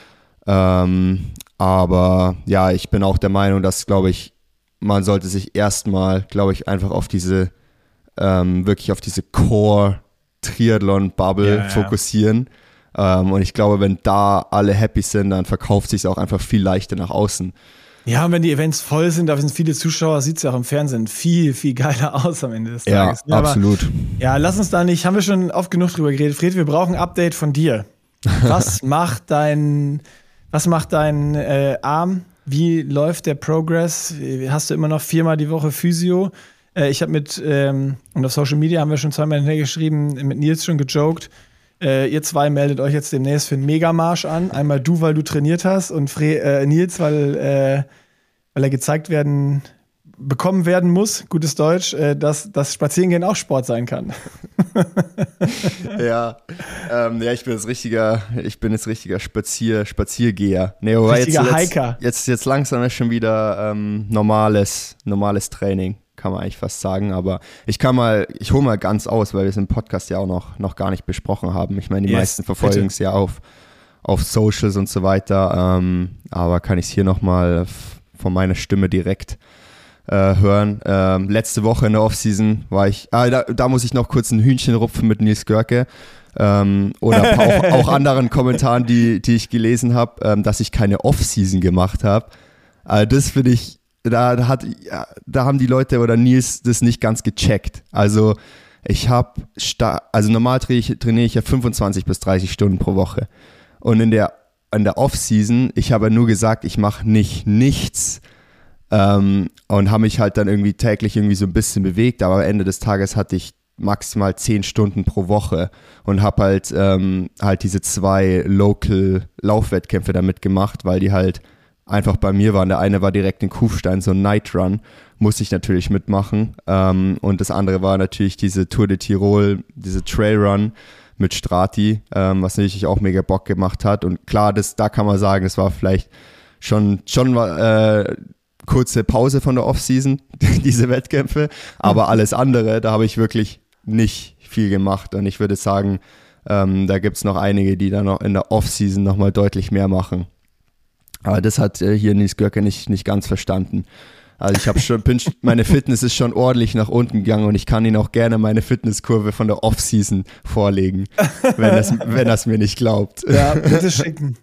Aber ja, ich bin auch der Meinung, dass, glaube ich, man sollte sich erstmal, glaube ich, einfach auf wirklich auf diese Core-Triathlon-Bubble fokussieren. Und ich glaube, wenn da alle happy sind, dann verkauft sich es auch einfach viel leichter nach außen. Ja, und wenn die Events voll sind, da sind viele Zuschauer, sieht es ja auch im Fernsehen viel, viel geiler aus am Ende des Tages. Ja, absolut. Aber, ja, lass uns da nicht, haben wir schon oft genug drüber geredet. Fred, wir brauchen ein Update von dir. Was macht dein Arm? Wie läuft der Progress? Hast du immer noch 4-mal die Woche Physio? Ich habe und auf Social Media haben wir schon 2-mal hinterher geschrieben, mit Nils schon gejoked. Ihr 2 meldet euch jetzt demnächst für einen Megamarsch an. Einmal du, weil du trainiert hast, und Nils, weil er gezeigt bekommen werden muss, gutes Deutsch, dass das Spazierengehen auch Sport sein kann. Ja, ich bin jetzt richtiger Spaziergeher. Nee, aber richtiger Hiker. Jetzt langsam ist schon wieder normales Training, kann man eigentlich fast sagen. Aber ich hole mal ganz aus, weil wir es im Podcast ja auch noch gar nicht besprochen haben. Ich meine, die meisten verfolgen es ja auf Socials und so weiter. Aber kann ich es hier nochmal von meiner Stimme direkt hören. Letzte Woche in der Offseason war ich, da muss ich noch kurz ein Hühnchen rupfen mit Nils Görke, oder auch anderen Kommentaren, die ich gelesen habe, dass ich keine Offseason gemacht habe. Das finde ich, da haben die Leute oder Nils das nicht ganz gecheckt. Also normal trainiere ich ja 25 bis 30 Stunden pro Woche. Und in der Offseason, ich habe ja nur gesagt, ich mache nichts, und habe mich halt dann irgendwie täglich irgendwie so ein bisschen bewegt, aber am Ende des Tages hatte ich maximal 10 Stunden pro Woche und habe halt diese 2 Local-Laufwettkämpfe damit gemacht, weil die halt einfach bei mir waren. Der eine war direkt in Kufstein, so ein Night Run, musste ich natürlich mitmachen, und das andere war natürlich diese Tour de Tirol, diese Trail Run mit Strati, was natürlich auch mega Bock gemacht hat. Und klar, da kann man sagen, das war vielleicht schon kurze Pause von der Offseason, diese Wettkämpfe, aber alles andere, da habe ich wirklich nicht viel gemacht, und ich würde sagen, da gibt es noch einige, die dann noch in der Offseason nochmal deutlich mehr machen. Aber das hat hier Nils Görke nicht ganz verstanden. Also meine Fitness ist schon ordentlich nach unten gegangen, und ich kann Ihnen auch gerne meine Fitnesskurve von der Offseason vorlegen, wenn er es mir nicht glaubt. Ja, bitte schicken.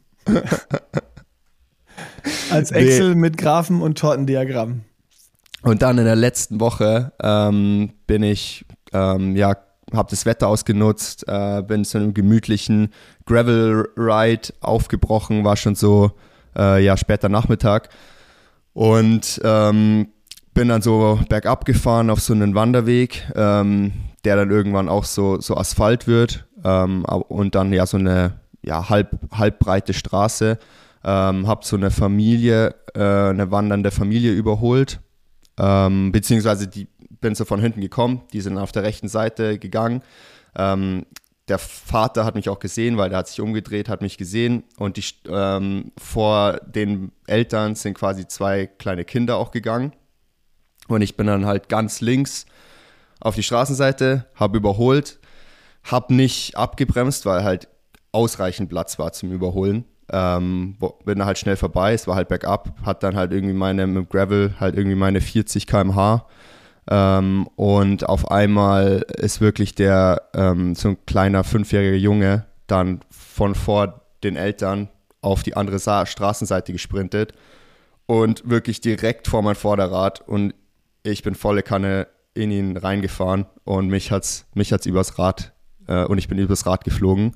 Als Excel mit Graphen und Tortendiagramm. Und dann in der letzten Woche bin ich, habe das Wetter ausgenutzt, bin zu einem gemütlichen Gravel-Ride aufgebrochen, war schon so später Nachmittag, und bin dann so bergab gefahren auf so einen Wanderweg, der dann irgendwann auch so Asphalt wird, und dann so eine halbbreite Straße. Hab so eine wandernde Familie überholt, beziehungsweise bin so von hinten gekommen, die sind auf der rechten Seite gegangen. Der Vater hat mich auch gesehen, weil der hat sich umgedreht, hat mich gesehen, und vor den Eltern sind quasi 2 kleine Kinder auch gegangen, und ich bin dann halt ganz links auf die Straßenseite, habe überholt, habe nicht abgebremst, weil halt ausreichend Platz war zum Überholen. Bin halt schnell vorbei, es war halt bergab, hat dann halt irgendwie mit Gravel halt irgendwie meine 40 km/h, und auf einmal ist wirklich so ein kleiner 5-jähriger Junge dann von vor den Eltern auf die andere Straßenseite gesprintet und wirklich direkt vor mein Vorderrad und ich bin volle Kanne in ihn reingefahren und mich hat's übers Rad und ich bin übers Rad geflogen.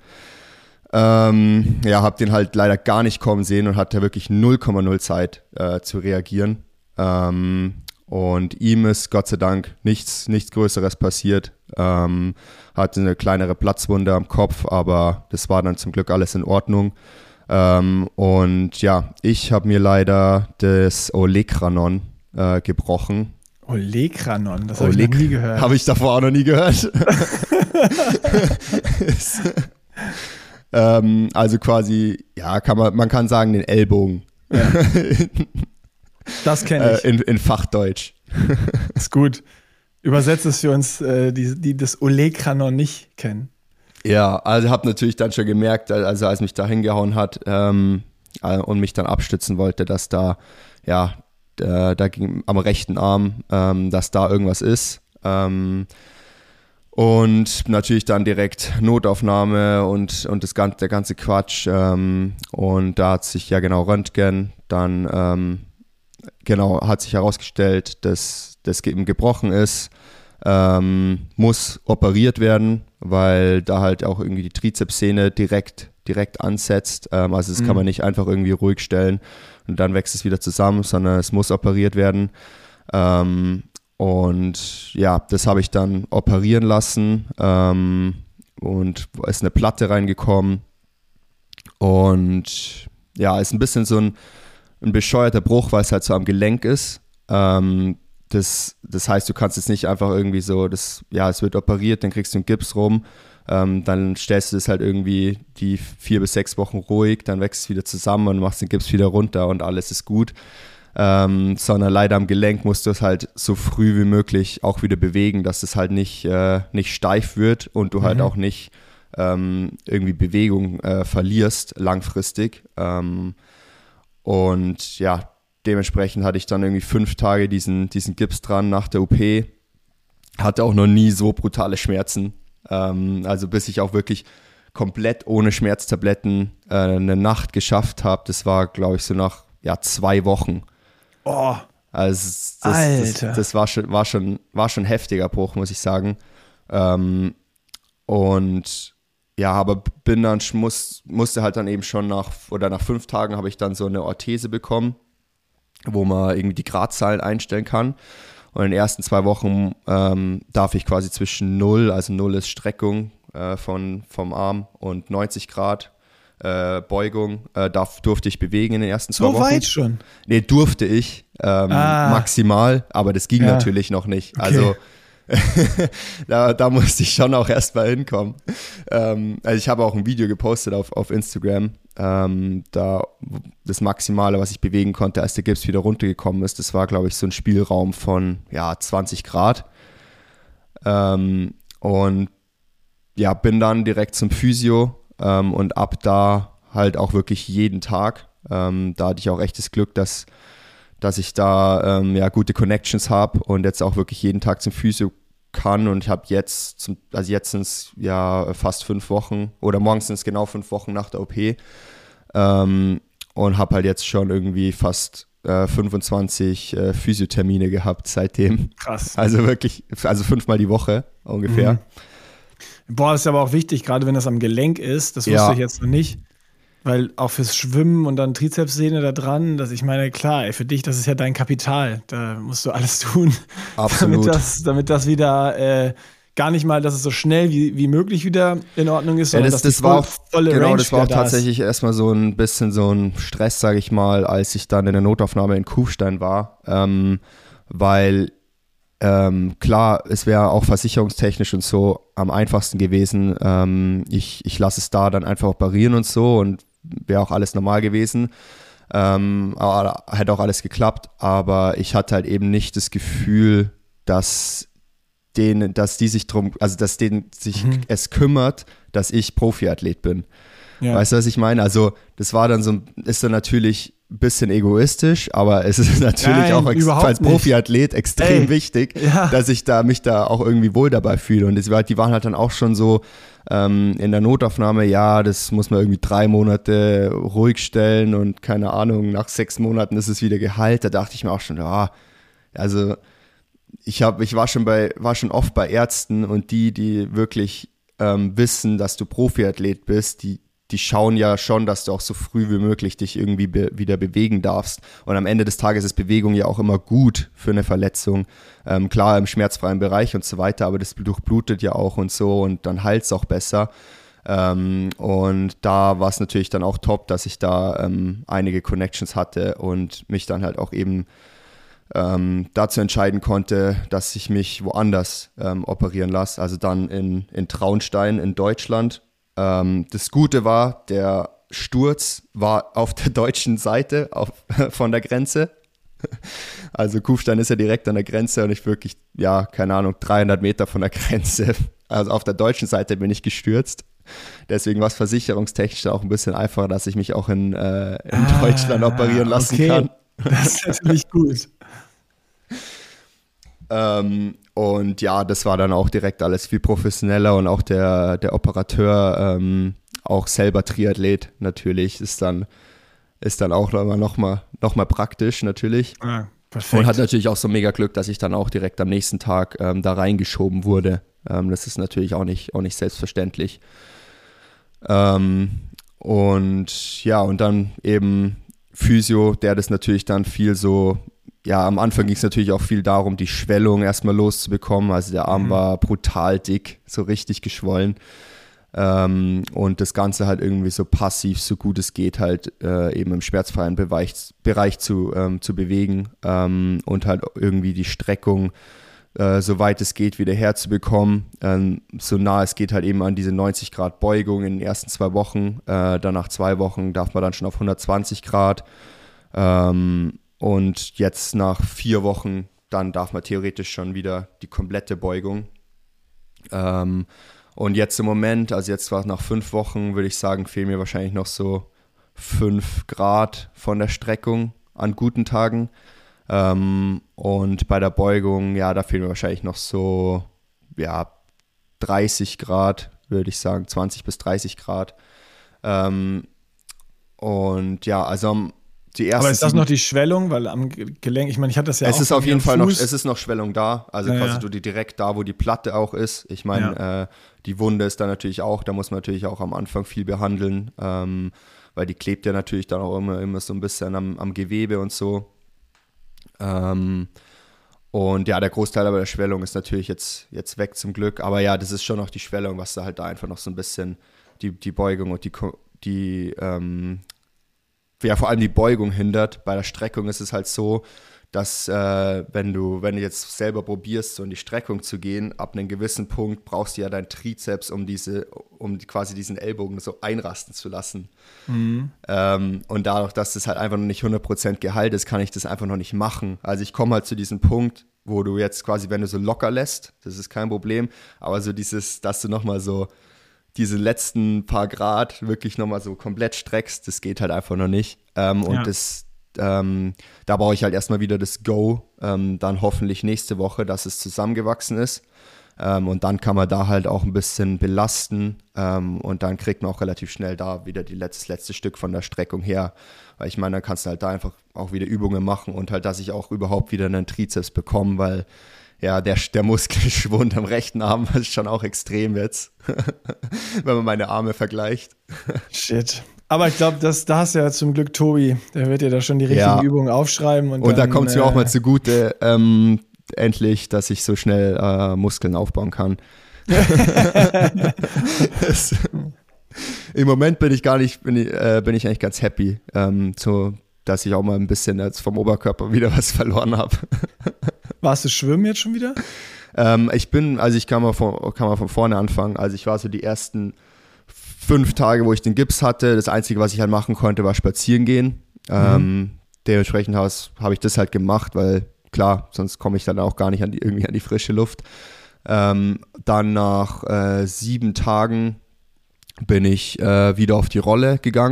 Hab den halt leider gar nicht kommen sehen und hatte wirklich 0,0 Zeit zu reagieren. Und ihm ist Gott sei Dank nichts Größeres passiert. Hatte eine kleinere Platzwunde am Kopf, aber das war dann zum Glück alles in Ordnung. Und ja, ich habe mir leider das Olecranon gebrochen. Olecranon, das habe ich noch nie gehört. Habe ich davor auch noch nie gehört. Also quasi, ja, man kann sagen, den Ellbogen. Ja. Das kenne ich. In Fachdeutsch. Ist gut. Übersetzt es für uns, die das Olecranon nicht kennen. Ja, also habe natürlich dann schon gemerkt, also als mich da hingehauen hat und mich dann abstützen wollte, dass da ging am rechten Arm, dass da irgendwas ist. Und natürlich dann direkt Notaufnahme und der ganze Quatsch. Und da hat sich Röntgen, dann hat sich herausgestellt, dass das eben gebrochen ist. Muss operiert werden, weil da halt auch irgendwie die Trizepssehne direkt ansetzt. Also das kann man nicht einfach irgendwie ruhig stellen und dann wächst es wieder zusammen, sondern es muss operiert werden. Und ja, das habe ich dann operieren lassen und ist eine Platte reingekommen. Und ja, ist ein bisschen so ein bescheuerter Bruch, weil es halt so am Gelenk ist. Das heißt, du kannst jetzt nicht einfach irgendwie so, es wird operiert, dann kriegst du einen Gips rum, dann stellst du das halt irgendwie die 4 bis 6 Wochen ruhig, dann wächst es wieder zusammen und machst den Gips wieder runter und alles ist gut. Sondern leider am Gelenk musst du es halt so früh wie möglich auch wieder bewegen, dass es halt nicht steif wird und du halt auch nicht irgendwie Bewegung verlierst langfristig. Und ja, dementsprechend hatte ich dann irgendwie 5 Tage diesen Gips dran nach der OP. Hatte auch noch nie so brutale Schmerzen. Also bis ich auch wirklich komplett ohne Schmerztabletten eine Nacht geschafft habe. Das war, glaube ich, so nach 2 Wochen. Oh, also Alter. Das war schon ein heftiger Bruch, muss ich sagen. Und ja, aber musste halt dann eben schon nach 5 Tagen habe ich dann so eine Orthese bekommen, wo man irgendwie die Gradzahlen einstellen kann. Und in den ersten 2 Wochen darf ich quasi zwischen 0, also 0 ist Streckung vom Arm, und 90 Grad Beugung durfte ich bewegen in den ersten 2 Wochen. So weit schon? Nee, durfte ich maximal, aber das ging natürlich noch nicht. Okay. Also da musste ich schon auch erst mal hinkommen. Also ich habe auch ein Video gepostet auf Instagram, da das Maximale, was ich bewegen konnte, als der Gips wieder runtergekommen ist, das war, glaube ich, so ein Spielraum von 20 Grad. Und ja, bin dann direkt zum Physio und ab da halt auch wirklich jeden Tag. Da hatte ich auch echt das Glück, dass ich da gute Connections habe und jetzt auch wirklich jeden Tag zum Physio kann, und ich habe jetzt sind es fast 5 Wochen oder morgen sind es genau 5 Wochen nach der OP und habe halt jetzt schon irgendwie fast 25 Physiothermine gehabt seitdem. Krass. Also wirklich, 5-mal die Woche ungefähr. Boah, das ist aber auch wichtig, gerade wenn das am Gelenk ist, das wusste ich jetzt noch nicht. Weil auch fürs Schwimmen und dann Trizepssehne da dran, ich meine, klar, für dich, das ist ja dein Kapital. Da musst du alles tun, Absolut. damit das wieder gar nicht mal, dass es so schnell wie möglich wieder in Ordnung ist, sondern das war auch volle Range das war auch tatsächlich erstmal so ein bisschen so ein Stress, sage ich mal, als ich dann in der Notaufnahme in Kufstein war, weil klar, es wäre auch versicherungstechnisch und so am einfachsten gewesen. Ich lasse es da dann einfach operieren und so, und wäre auch alles normal gewesen. Aber hätte auch alles geklappt, aber ich hatte halt eben nicht das Gefühl, dass denen sich es kümmert, dass ich Profiathlet bin. Ja. Weißt du, was ich meine? Also das war dann ist dann natürlich bisschen egoistisch, aber es ist natürlich auch als Profiathlet extrem wichtig, dass ich mich da auch irgendwie wohl dabei fühle. Und die waren halt dann auch schon so in der Notaufnahme, das muss man irgendwie 3 Monate ruhig stellen und keine Ahnung, nach 6 Monaten ist es wieder geheilt. Da dachte ich mir auch schon, also ich war schon oft bei Ärzten und die wirklich wissen, dass du Profiathlet bist, die schauen ja schon, dass du auch so früh wie möglich dich irgendwie wieder bewegen darfst. Und am Ende des Tages ist Bewegung ja auch immer gut für eine Verletzung. Klar, im schmerzfreien Bereich und so weiter, aber das durchblutet ja auch und so und dann heilt es auch besser. Und da war es natürlich dann auch top, dass ich da einige Connections hatte und mich dann halt auch eben dazu entscheiden konnte, dass ich mich woanders operieren lasse. Also dann in Traunstein in Deutschland. Das Gute war, der Sturz war auf der deutschen Seite von der Grenze. Also Kufstein ist ja direkt an der Grenze und ich wirklich, keine Ahnung, 300 Meter von der Grenze. Also auf der deutschen Seite bin ich gestürzt. Deswegen war es versicherungstechnisch auch ein bisschen einfacher, dass ich mich auch in Deutschland operieren lassen kann. Das ist natürlich gut. Und das war dann auch direkt alles viel professioneller und auch der Operateur, auch selber Triathlet natürlich, ist dann auch noch mal praktisch natürlich. Perfekt. Und hat natürlich auch so mega Glück, dass ich dann auch direkt am nächsten Tag da reingeschoben wurde. Das ist natürlich auch nicht selbstverständlich. Und dann eben Physio, der das natürlich dann viel so, am Anfang ging es natürlich auch viel darum, die Schwellung erstmal loszubekommen. Also der Arm war brutal dick, so richtig geschwollen. Und das Ganze halt irgendwie so passiv, so gut es geht, halt eben im schmerzfreien Bereich zu bewegen und halt irgendwie die Streckung, soweit es geht, wieder herzubekommen. So nah es geht halt eben an diese 90 Grad Beugung in den ersten 2 Wochen. Dann nach 2 Wochen darf man dann schon auf 120 Grad. Und jetzt nach 4 Wochen, dann darf man theoretisch schon wieder die komplette Beugung. Und jetzt im Moment, also jetzt war nach 5 Wochen, würde ich sagen, fehlen mir wahrscheinlich noch so 5 Grad von der Streckung an guten Tagen. Und bei der Beugung, da fehlen mir wahrscheinlich noch so 30 Grad, würde ich sagen, 20 bis 30 Grad. Also die ersten. Aber ist das noch die Schwellung? Weil am Gelenk, ich meine, ich hatte das ja auch. Es ist auf jeden Fall Fuß. Es ist noch Schwellung da. Also quasi du direkt da, wo die Platte auch ist. Ich meine, die Wunde ist da natürlich auch, da muss man natürlich auch am Anfang viel behandeln, weil die klebt ja natürlich dann auch immer so ein bisschen am Gewebe und so. Und der Großteil aber der Schwellung ist natürlich jetzt weg zum Glück. Aber das ist schon noch die Schwellung, was da halt da einfach noch so ein bisschen die Beugung und die vor allem die Beugung hindert. Bei der Streckung ist es halt so, dass wenn du jetzt selber probierst, so in die Streckung zu gehen, ab einem gewissen Punkt brauchst du ja deinen Trizeps, um quasi diesen Ellbogen so einrasten zu lassen. Und dadurch, dass das halt einfach noch nicht 100% geheilt ist, kann ich das einfach noch nicht machen. Also ich komme halt zu diesem Punkt, wo du jetzt quasi, wenn du so locker lässt, das ist kein Problem, aber so dass du nochmal so diese letzten paar Grad wirklich nochmal so komplett streckst, das geht halt einfach noch nicht. Und da brauche ich halt erstmal wieder das Go, dann hoffentlich nächste Woche, dass es zusammengewachsen ist. Und dann kann man da halt auch ein bisschen belasten und dann kriegt man auch relativ schnell da wieder das letzte Stück von der Streckung her. Weil ich meine, dann kannst du halt da einfach auch wieder Übungen machen und halt, dass ich auch überhaupt wieder einen Trizeps bekomme, weil der Muskelschwund am rechten Arm ist schon auch extrem jetzt, wenn man meine Arme vergleicht. Shit. Aber ich glaube, da hast du ja zum Glück Tobi, der wird dir da schon die richtigen Übungen aufschreiben. Und da kommt es mir auch mal zugute, endlich, dass ich so schnell Muskeln aufbauen kann. Im Moment bin ich eigentlich ganz happy, dass ich auch mal ein bisschen jetzt vom Oberkörper wieder was verloren habe. Warst du schwimmen jetzt schon wieder? Ich kann mal von vorne anfangen. Also ich war so die ersten 5 Tage, wo ich den Gips hatte. Das Einzige, was ich halt machen konnte, war spazieren gehen. Dementsprechend habe ich das halt gemacht, weil klar, sonst komme ich dann auch gar nicht irgendwie an die frische Luft. Dann nach 7 Tagen bin ich wieder auf die Rolle gegangen.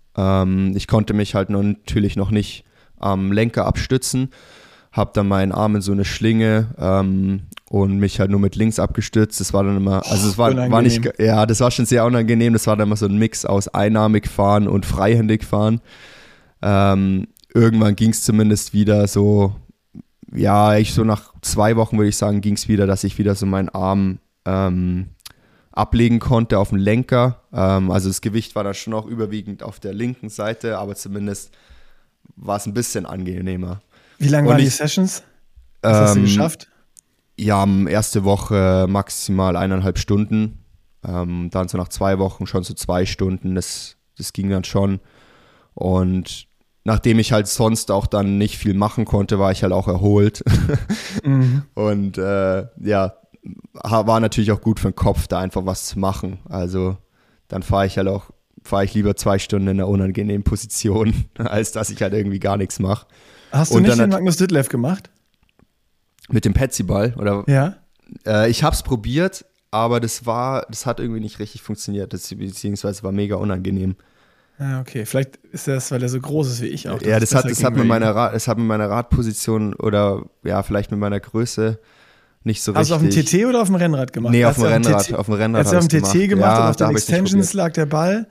Ich konnte mich halt natürlich noch nicht am Lenker abstützen, habe dann meinen Arm in so eine Schlinge und mich halt nur mit links abgestützt. Das war dann immer, also es war nicht, ja, das war schon sehr unangenehm. Das war dann immer so ein Mix aus einarmig fahren und freihändig fahren. Irgendwann ging es zumindest wieder so, ja, so nach 2 Wochen würde ich sagen, ging es wieder, dass ich wieder so meinen Arm ablegen konnte auf dem Lenker. Also das Gewicht war dann schon auch überwiegend auf der linken Seite, aber zumindest war es ein bisschen angenehmer. Wie lange waren die Sessions? Was hast du geschafft? Ja, erste Woche maximal 1,5 Stunden. Dann so nach 2 Wochen schon so 2 Stunden. Das ging dann schon. Und nachdem ich halt sonst auch dann nicht viel machen konnte, war ich halt auch erholt. Und ja, war natürlich auch gut für den Kopf, da einfach was zu machen. Also dann fahre ich lieber 2 Stunden in einer unangenehmen Position, als dass ich halt irgendwie gar nichts mache. Hast du nicht den Magnus Ditlev gemacht? Mit dem Petsyball? Oder? Ja. Ich habe es probiert, aber das hat irgendwie nicht richtig funktioniert, beziehungsweise war mega unangenehm. Ah, okay. Vielleicht ist das, weil er so groß ist wie ich auch. Ja, das hat mit meiner Radposition oder ja, vielleicht mit meiner Größe nicht so richtig. Hast du auf dem TT oder auf dem Rennrad gemacht? Nee, auf dem Rennrad. Auf dem Rennrad hast du auf dem TT gemacht ja, und auf den Extensions lag der Ball?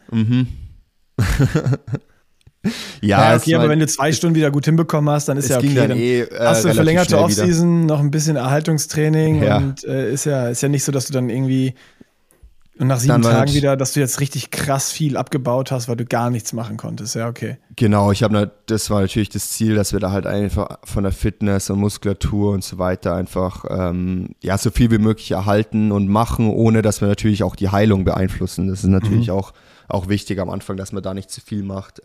Ja, okay, aber wenn du 2 Stunden wieder gut hinbekommen hast, dann ist ja okay. Dann hast du verlängerte Offseason, noch ein bisschen Erhaltungstraining und ist ja nicht so, dass du dann irgendwie und nach 7 Tagen wieder, dass du jetzt richtig krass viel abgebaut hast, weil du gar nichts machen konntest. Ja, okay. Genau, das war natürlich das Ziel, dass wir da halt einfach von der Fitness und Muskulatur und so weiter einfach so viel wie möglich erhalten und machen, ohne dass wir natürlich auch die Heilung beeinflussen. Das ist natürlich auch wichtig am Anfang, dass man da nicht zu viel macht.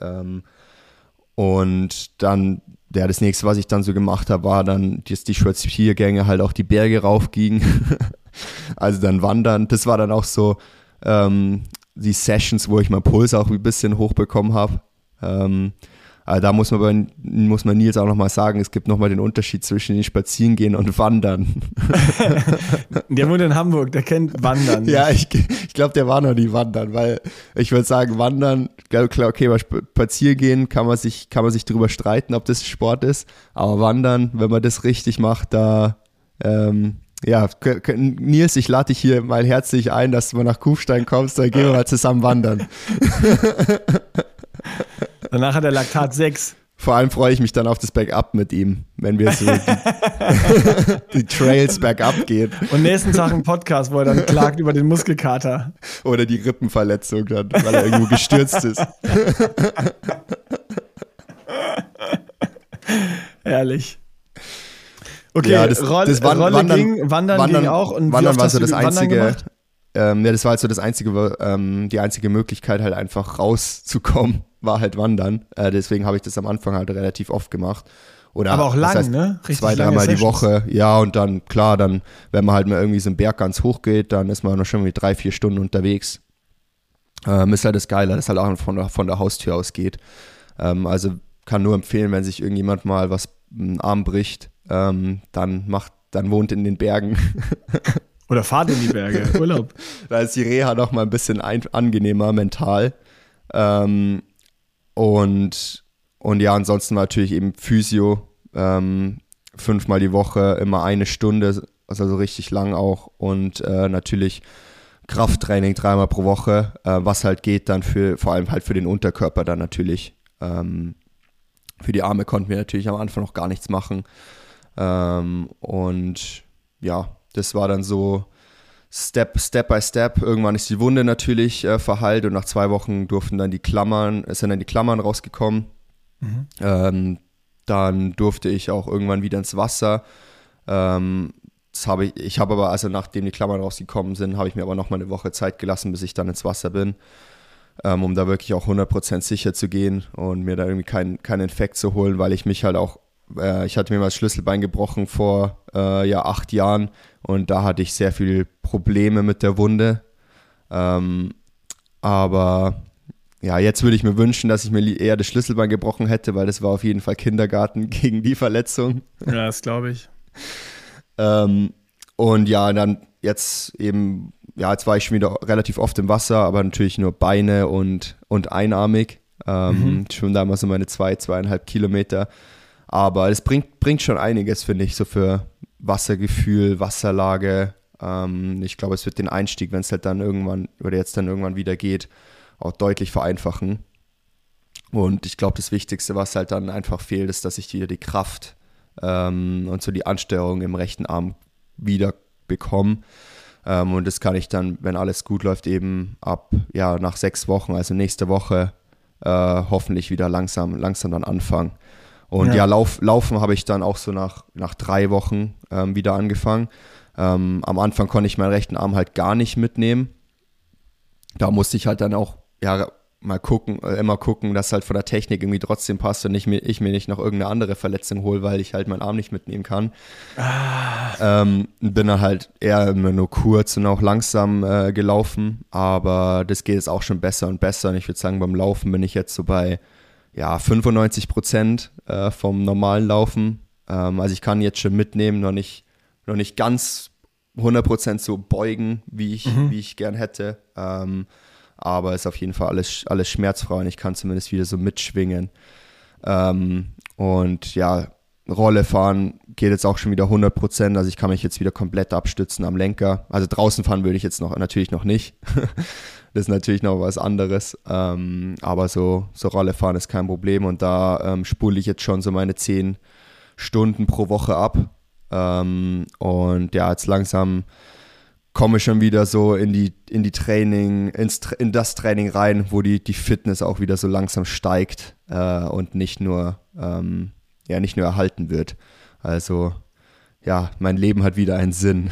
Und dann, ja, das nächste, was ich dann so gemacht habe, war dann, dass die Spaziergänge halt auch die Berge raufgingen. Also dann wandern. Das war dann auch so die Sessions, wo ich meinen Puls auch ein bisschen hochbekommen habe. Also da muss man Nils auch nochmal sagen, es gibt nochmal den Unterschied zwischen den Spazierengehen und Wandern. Der wohnt in Hamburg, der kennt Wandern. Ja, ich glaube, der war noch nie wandern, weil ich würde sagen, Wandern, klar, okay, bei Spaziergehen kann man sich drüber streiten, ob das Sport ist, aber Wandern, wenn man das richtig macht, da ja, Nils, ich lade dich hier mal herzlich ein, dass du mal nach Kufstein kommst, dann gehen wir mal zusammen wandern. Danach hat er Laktat 6. Vor allem freue ich mich dann auf das Bergab mit ihm, wenn wir so die Trails bergab gehen. Und nächsten Tag ein Podcast, wo er dann klagt über den Muskelkater. Oder die Rippenverletzung dann, weil er irgendwo gestürzt ist. Herrlich. Okay, ja, Wandern ging auch. Und Wandern war so das Einzige. Das war halt so die einzige Möglichkeit, halt einfach rauszukommen, war halt Wandern. Deswegen habe ich das am Anfang halt relativ oft gemacht. Aber auch lang, ne? Richtig 2-3 Mal die Woche. Ja, und dann, klar, wenn man halt mal irgendwie so einen Berg ganz hoch geht, dann ist man noch schon 3-4 Stunden unterwegs. Ist halt das Geile, dass halt auch von der Haustür aus geht. Also kann nur empfehlen, wenn sich irgendjemand mal einen Arm bricht, dann wohnt in den Bergen. Oder fahrt in die Berge, Urlaub. Da ist die Reha noch mal ein bisschen angenehmer mental. Und ja, ansonsten natürlich eben Physio, 5-mal die Woche, immer 1 Stunde, also richtig lang auch. Und natürlich Krafttraining 3-mal pro Woche, was halt geht dann vor allem halt für den Unterkörper dann natürlich. Für die Arme konnten wir natürlich am Anfang noch gar nichts machen. Und ja, das war dann so Step by Step. Irgendwann ist die Wunde natürlich verheilt und nach 2 Wochen sind dann die Klammern rausgekommen. Dann durfte ich auch irgendwann wieder ins Wasser. Ich habe aber, also nachdem die Klammern rausgekommen sind, habe ich mir aber noch mal eine Woche Zeit gelassen, bis ich dann ins Wasser bin, um da wirklich auch 100% sicher zu gehen und mir da irgendwie keinen Infekt zu holen, weil ich mich halt auch ich hatte mir mal das Schlüsselbein gebrochen vor 8 Jahren und da hatte ich sehr viele Probleme mit der Wunde. Aber ja, jetzt würde ich mir wünschen, dass ich mir eher das Schlüsselbein gebrochen hätte, weil das war auf jeden Fall Kindergarten gegen die Verletzung. Ja, das glaube ich. Und ja, dann jetzt eben, ja, jetzt war ich schon wieder relativ oft im Wasser, aber natürlich nur Beine und einarmig. Schwimme da immer so meine 2,5 Kilometer. Aber es bringt schon einiges, finde ich, so für Wassergefühl, Wasserlage. Ich glaube, es wird den Einstieg, wenn es halt dann irgendwann oder jetzt dann irgendwann wieder geht, auch deutlich vereinfachen. Und ich glaube, das Wichtigste, was halt dann einfach fehlt, ist, dass ich wieder die Kraft und so die Ansteuerung im rechten Arm wieder bekomme. Und das kann ich dann, wenn alles gut läuft, eben nach 6 Wochen, also nächste Woche, hoffentlich wieder langsam dann anfangen. Und Laufen habe ich dann auch so nach 3 Wochen wieder angefangen. Am Anfang konnte ich meinen rechten Arm halt gar nicht mitnehmen. Da musste ich halt dann auch immer gucken, dass halt von der Technik irgendwie trotzdem passt und ich mir nicht noch irgendeine andere Verletzung hole, weil ich halt meinen Arm nicht mitnehmen kann. Bin dann halt eher immer nur kurz und auch langsam gelaufen, aber das geht jetzt auch schon besser und besser und ich würde sagen, beim Laufen bin ich jetzt so bei 95% vom normalen Laufen. Also ich kann jetzt schon mitnehmen, noch nicht ganz 100% so beugen, wie ich gern hätte. Aber ist auf jeden Fall alles schmerzfrei und ich kann zumindest wieder so mitschwingen. Und Rolle fahren geht jetzt auch schon wieder 100%, also ich kann mich jetzt wieder komplett abstützen am Lenker. Also draußen fahren würde ich jetzt natürlich noch nicht. Das ist natürlich noch was anderes. Aber so Rolle fahren ist kein Problem und da spule ich jetzt schon so meine 10 Stunden pro Woche ab. Und jetzt langsam komme ich schon wieder so in das Training rein, wo die Fitness auch wieder so langsam steigt und nicht nur erhalten wird. Also mein Leben hat wieder einen Sinn.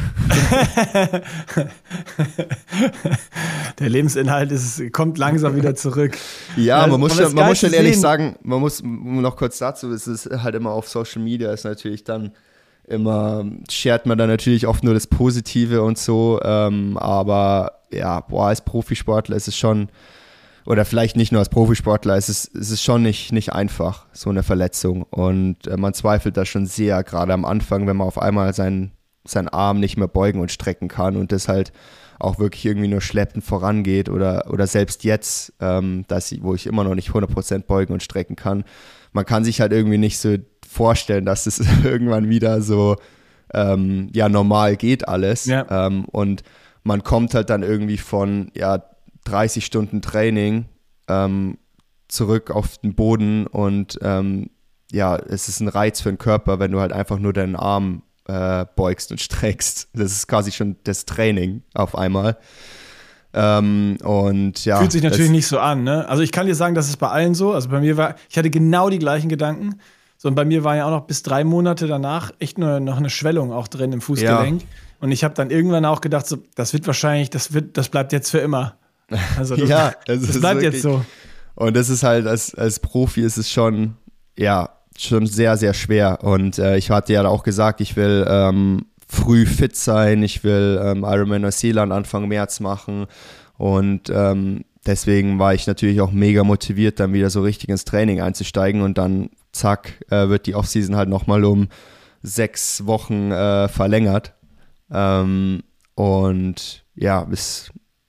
Der Lebensinhalt kommt langsam wieder zurück. Ja, man muss schon ehrlich sagen, noch kurz dazu, es ist halt immer auf Social Media, ist natürlich dann immer, shared man dann natürlich oft nur das Positive und so, aber als Profisportler ist es schon, oder vielleicht nicht nur als Profisportler, es ist schon nicht einfach, so eine Verletzung und man zweifelt da schon sehr, gerade am Anfang, wenn man auf einmal seinen Arm nicht mehr beugen und strecken kann und das halt auch wirklich irgendwie nur schleppend vorangeht oder selbst jetzt, wo ich immer noch nicht 100% beugen und strecken kann, man kann sich halt irgendwie nicht so vorstellen, dass es irgendwann wieder so normal geht alles. Ja. Und man kommt halt dann irgendwie von 30 Stunden Training zurück auf den Boden und es ist ein Reiz für den Körper, wenn du halt einfach nur deinen Arm beugst und streckst. Das ist quasi schon das Training auf einmal. Fühlt sich natürlich nicht so an, ne? Also ich kann dir sagen, das ist bei allen so. Also bei mir ich hatte genau die gleichen Gedanken. So, und bei mir war ja auch noch bis 3 Monate danach echt nur noch eine Schwellung auch drin im Fußgelenk. Ja. Und ich habe dann irgendwann auch gedacht, so, das bleibt jetzt für immer. Also das bleibt wirklich, jetzt so. Und das ist halt, als Profi ist es schon sehr, sehr schwer. Und ich hatte ja auch gesagt, ich will früh fit sein, ich will Ironman Neuseeland Anfang März machen und deswegen war ich natürlich auch mega motiviert, dann wieder so richtig ins Training einzusteigen und dann zack, wird die Offseason halt nochmal um 6 Wochen verlängert und es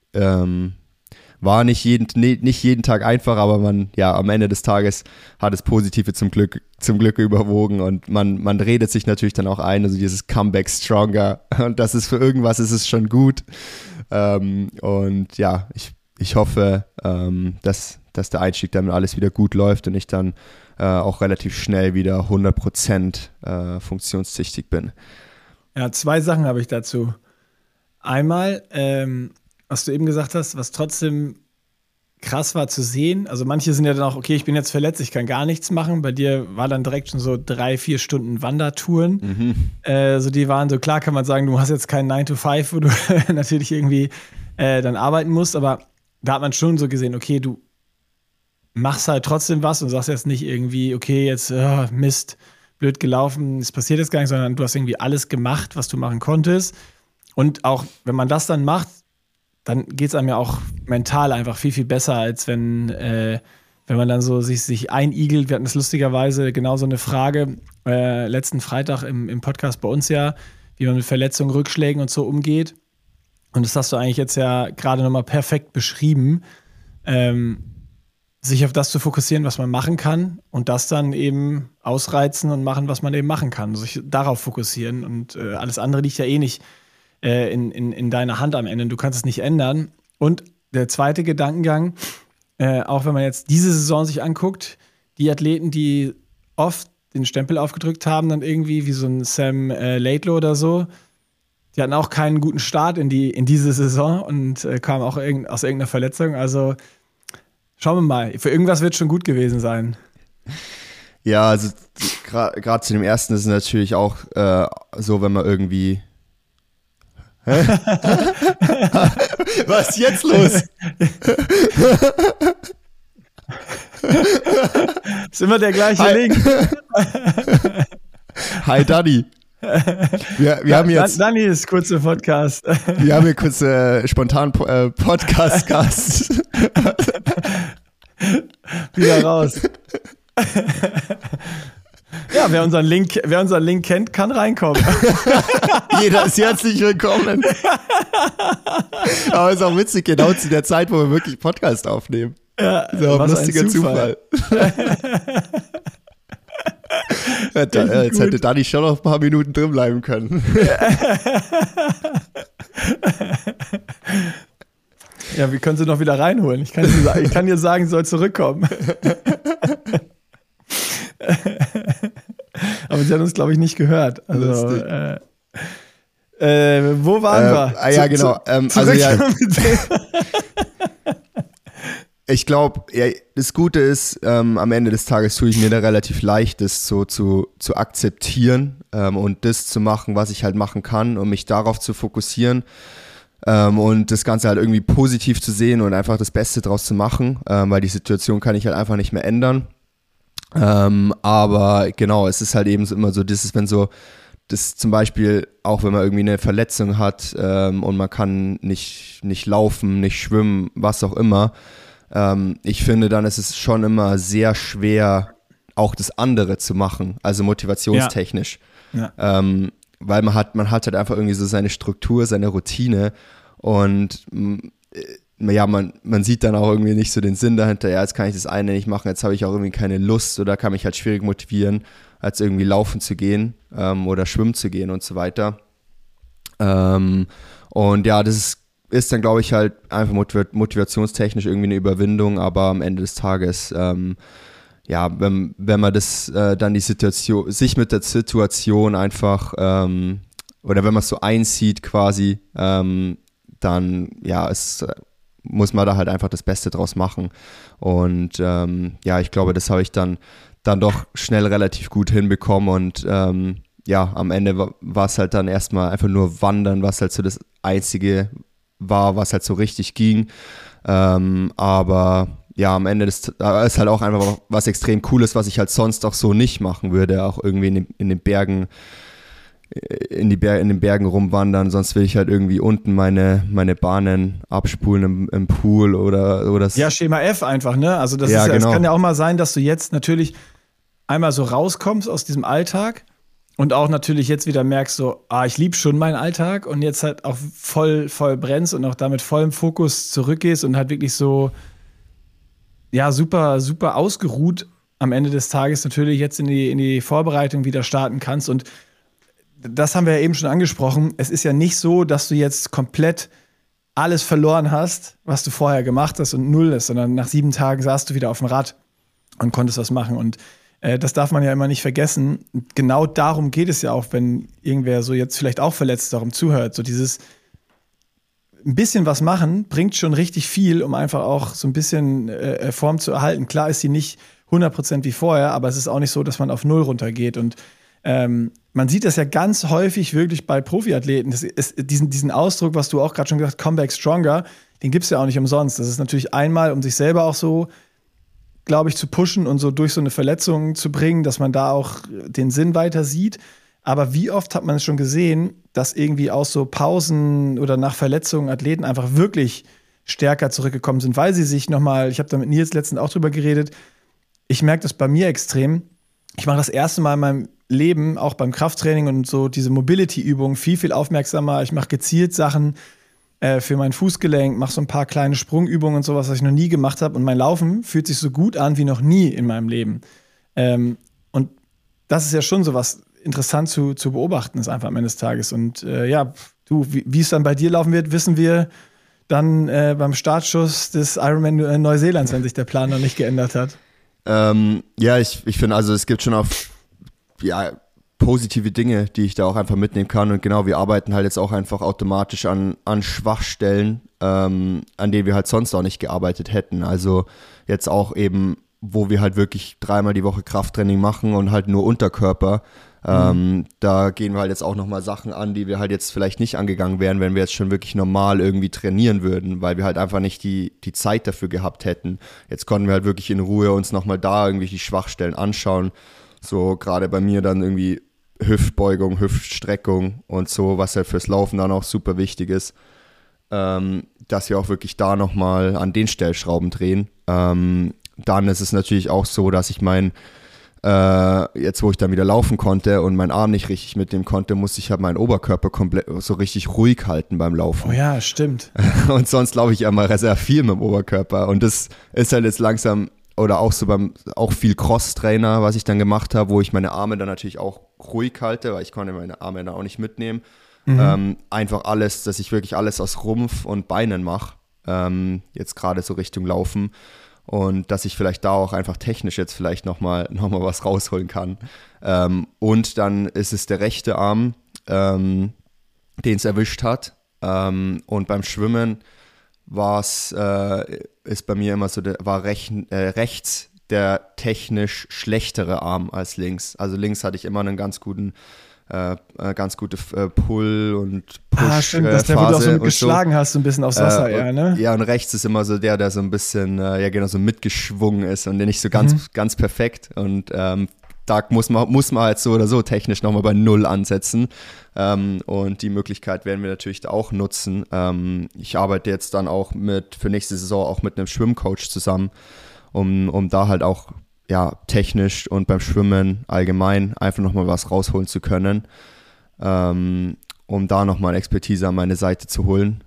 war nicht jeden Tag einfach, aber am Ende des Tages hat das Positive zum Glück überwogen und man redet sich natürlich dann auch ein, also dieses Comeback stronger und das ist für irgendwas ist es schon gut und ich hoffe, dass der Einstieg damit alles wieder gut läuft und ich dann auch relativ schnell wieder 100% funktionstüchtig bin. Ja, 2 Sachen habe ich dazu. Einmal, was du eben gesagt hast, was trotzdem krass war zu sehen. Also manche sind ja dann auch, okay, ich bin jetzt verletzt, ich kann gar nichts machen. Bei dir war dann direkt schon so 3-4 Stunden Wandertouren. Also die waren so, klar kann man sagen, du hast jetzt keinen 9-to-5, wo du natürlich irgendwie dann arbeiten musst, aber da hat man schon so gesehen, okay, du machst halt trotzdem was und sagst jetzt nicht irgendwie, okay, jetzt Mist, blöd gelaufen, es passiert jetzt gar nicht, sondern du hast irgendwie alles gemacht, was du machen konntest. Und auch, wenn man das dann macht, dann geht es einem ja auch mental einfach viel, viel besser, als wenn man dann so sich einigelt. Wir hatten das lustigerweise genau so eine Frage letzten Freitag im Podcast bei uns ja, wie man mit Verletzungen, Rückschlägen und so umgeht. Und das hast du eigentlich jetzt ja gerade nochmal perfekt beschrieben. sich auf das zu fokussieren, was man machen kann und das dann eben ausreizen und machen, was man eben machen kann. Sich darauf fokussieren und alles andere liegt ja eh nicht in deiner Hand am Ende. Du kannst es nicht ändern. Und der zweite Gedankengang, auch wenn man jetzt diese Saison sich anguckt, die Athleten, die oft den Stempel aufgedrückt haben, dann irgendwie wie so ein Sam Laidlaw oder so, die hatten auch keinen guten Start in diese Saison und kamen auch aus irgendeiner Verletzung. Also schauen wir mal. Für irgendwas wird es schon gut gewesen sein. Ja, also gerade zu dem ersten ist es natürlich auch so, wenn man irgendwie was ist jetzt los? Ist immer der gleiche Link. Hi Dani. Wir haben jetzt. Dani ist kurzer Podcast. Wir haben hier kurz spontan Podcast-Gast. Wieder raus. Ja, wer unseren Link kennt, kann reinkommen. Jeder ist herzlich willkommen. Aber es ist auch witzig, genau zu der Zeit, wo wir wirklich Podcast aufnehmen. Ja, das ist auch ein lustiger Zufall. Jetzt hätte Dani schon noch ein paar Minuten drin bleiben können. Ja, wir können sie noch wieder reinholen. Ich kann dir sagen, sie soll zurückkommen. Aber sie hat uns, glaube ich, nicht gehört. Also, wo waren wir? Ja, genau. Also, ja, ich glaube, ja, das Gute ist, am Ende des Tages tue ich mir da relativ leicht, das so zu akzeptieren und das zu machen, was ich halt machen kann, um mich darauf zu fokussieren und das Ganze halt irgendwie positiv zu sehen und einfach das Beste draus zu machen, weil die Situation kann ich halt einfach nicht mehr ändern. Aber genau, es ist halt eben so immer so, das ist, wenn so, das zum Beispiel, auch wenn man irgendwie eine Verletzung hat und man kann nicht laufen, nicht schwimmen, was auch immer, ich finde, dann ist es schon immer sehr schwer, auch das andere zu machen, also motivationstechnisch. Ja. Weil man hat halt einfach irgendwie so seine Struktur, seine Routine und ja, man sieht dann auch irgendwie nicht so den Sinn dahinter, ja, jetzt kann ich das eine nicht machen, jetzt habe ich auch irgendwie keine Lust oder kann mich halt schwierig motivieren, als irgendwie laufen zu gehen oder schwimmen zu gehen und so weiter. Und ja, das ist dann, glaube ich, halt einfach motivationstechnisch irgendwie eine Überwindung, aber am Ende des Tages, ja, wenn man das dann die Situation, sich mit der Situation einfach, oder wenn man es so einzieht quasi, dann, ja, muss man da halt einfach das Beste draus machen. Und ja, ich glaube, das habe ich dann doch schnell relativ gut hinbekommen und ja, am Ende war es halt dann erstmal einfach nur Wandern, was halt so das Einzige war, was halt so richtig ging. Aber ja, am Ende ist halt auch einfach was extrem Cooles, was ich halt sonst auch so nicht machen würde, auch irgendwie in den Bergen in den Bergen rumwandern, sonst will ich halt irgendwie unten meine Bahnen abspulen im Pool oder ja, Schema F einfach, ne? Also das ja, ist genau. Es kann ja auch mal sein, dass du jetzt natürlich einmal so rauskommst aus diesem Alltag und auch natürlich jetzt wieder merkst so, ich liebe schon meinen Alltag und jetzt halt auch voll brennst und auch damit vollem Fokus zurückgehst und halt wirklich so, ja, super, super ausgeruht am Ende des Tages natürlich jetzt in die Vorbereitung wieder starten kannst. Und das haben wir ja eben schon angesprochen. Es ist ja nicht so, dass du jetzt komplett alles verloren hast, was du vorher gemacht hast und null ist, sondern nach 7 Tagen saßt du wieder auf dem Rad und konntest was machen. Und das darf man ja immer nicht vergessen. Genau darum geht es ja auch, wenn irgendwer so jetzt vielleicht auch verletzt darum zuhört. So dieses ein bisschen was machen bringt schon richtig viel, um einfach auch so ein bisschen Form zu erhalten. Klar ist sie nicht 100% wie vorher, aber es ist auch nicht so, dass man auf Null runtergeht. Und man sieht das ja ganz häufig wirklich bei Profiathleten. Das ist diesen Ausdruck, was du auch gerade schon gesagt hast, Comeback Stronger, den gibt es ja auch nicht umsonst. Das ist natürlich einmal, um sich selber auch so, glaube ich, zu pushen und so durch so eine Verletzung zu bringen, dass man da auch den Sinn weiter sieht. Aber wie oft hat man es schon gesehen, dass irgendwie aus so Pausen oder nach Verletzungen Athleten einfach wirklich stärker zurückgekommen sind, weil sie sich nochmal, ich habe da mit Nils letztens auch drüber geredet, ich merke das bei mir extrem. Ich mache das erste Mal in meinem Leben, auch beim Krafttraining und so diese Mobility-Übungen, viel aufmerksamer. Ich mache gezielt Sachen, für mein Fußgelenk, mache so ein paar kleine Sprungübungen und sowas, was ich noch nie gemacht habe. Und mein Laufen fühlt sich so gut an wie noch nie in meinem Leben. Und das ist ja schon so was interessant zu beobachten ist einfach am Ende des Tages. Und wie es dann bei dir laufen wird, wissen wir dann beim Startschuss des Ironman Neuseelands, wenn sich der Plan noch nicht geändert hat. Ich finde, also es gibt schon auch positive Dinge, die ich da auch einfach mitnehmen kann. Und genau, wir arbeiten halt jetzt auch einfach automatisch an Schwachstellen, an denen wir halt sonst auch nicht gearbeitet hätten. Also jetzt auch eben, wo wir halt wirklich 3-mal die Woche Krafttraining machen und halt nur Unterkörper. Da gehen wir halt jetzt auch nochmal Sachen an, die wir halt jetzt vielleicht nicht angegangen wären, wenn wir jetzt schon wirklich normal irgendwie trainieren würden, weil wir halt einfach nicht die Zeit dafür gehabt hätten. Jetzt konnten wir halt wirklich in Ruhe uns nochmal da irgendwie die Schwachstellen anschauen. So gerade bei mir dann irgendwie Hüftbeugung, Hüftstreckung und so, was halt fürs Laufen dann auch super wichtig ist, dass wir auch wirklich da nochmal an den Stellschrauben drehen. Dann ist es natürlich auch so, dass ich jetzt wo ich dann wieder laufen konnte und meinen Arm nicht richtig mitnehmen konnte, musste ich halt meinen Oberkörper komplett so richtig ruhig halten beim Laufen. Oh ja, stimmt. Und sonst laufe ich immer sehr viel mit dem Oberkörper und das ist halt jetzt langsam oder auch so auch viel Cross-Trainer, was ich dann gemacht habe, wo ich meine Arme dann natürlich auch ruhig halte, weil ich konnte meine Arme dann auch nicht mitnehmen. Einfach alles, dass ich wirklich alles aus Rumpf und Beinen mache, jetzt gerade so Richtung Laufen. Und dass ich vielleicht da auch einfach technisch jetzt vielleicht noch mal was rausholen kann. Und dann ist es der rechte Arm, den es erwischt hat. Und beim Schwimmen ist bei mir immer so, war rechts der technisch schlechtere Arm als links. Also links hatte ich immer einen ganz gute Pull- und Push-Phase. Stimmt, dass der, wo du auch so mitgeschlagen hast, so ein bisschen aufs Wasser, ne? Ja, und rechts ist immer so der so ein bisschen, so mitgeschwungen ist und der nicht so ganz perfekt. Und da muss man halt so oder so technisch nochmal bei 0 ansetzen. Und die Möglichkeit werden wir natürlich da auch nutzen. Ich arbeite jetzt dann auch für nächste Saison auch mit einem Schwimmcoach zusammen, um da halt auch technisch und beim Schwimmen allgemein einfach nochmal was rausholen zu können, um da nochmal Expertise an meine Seite zu holen.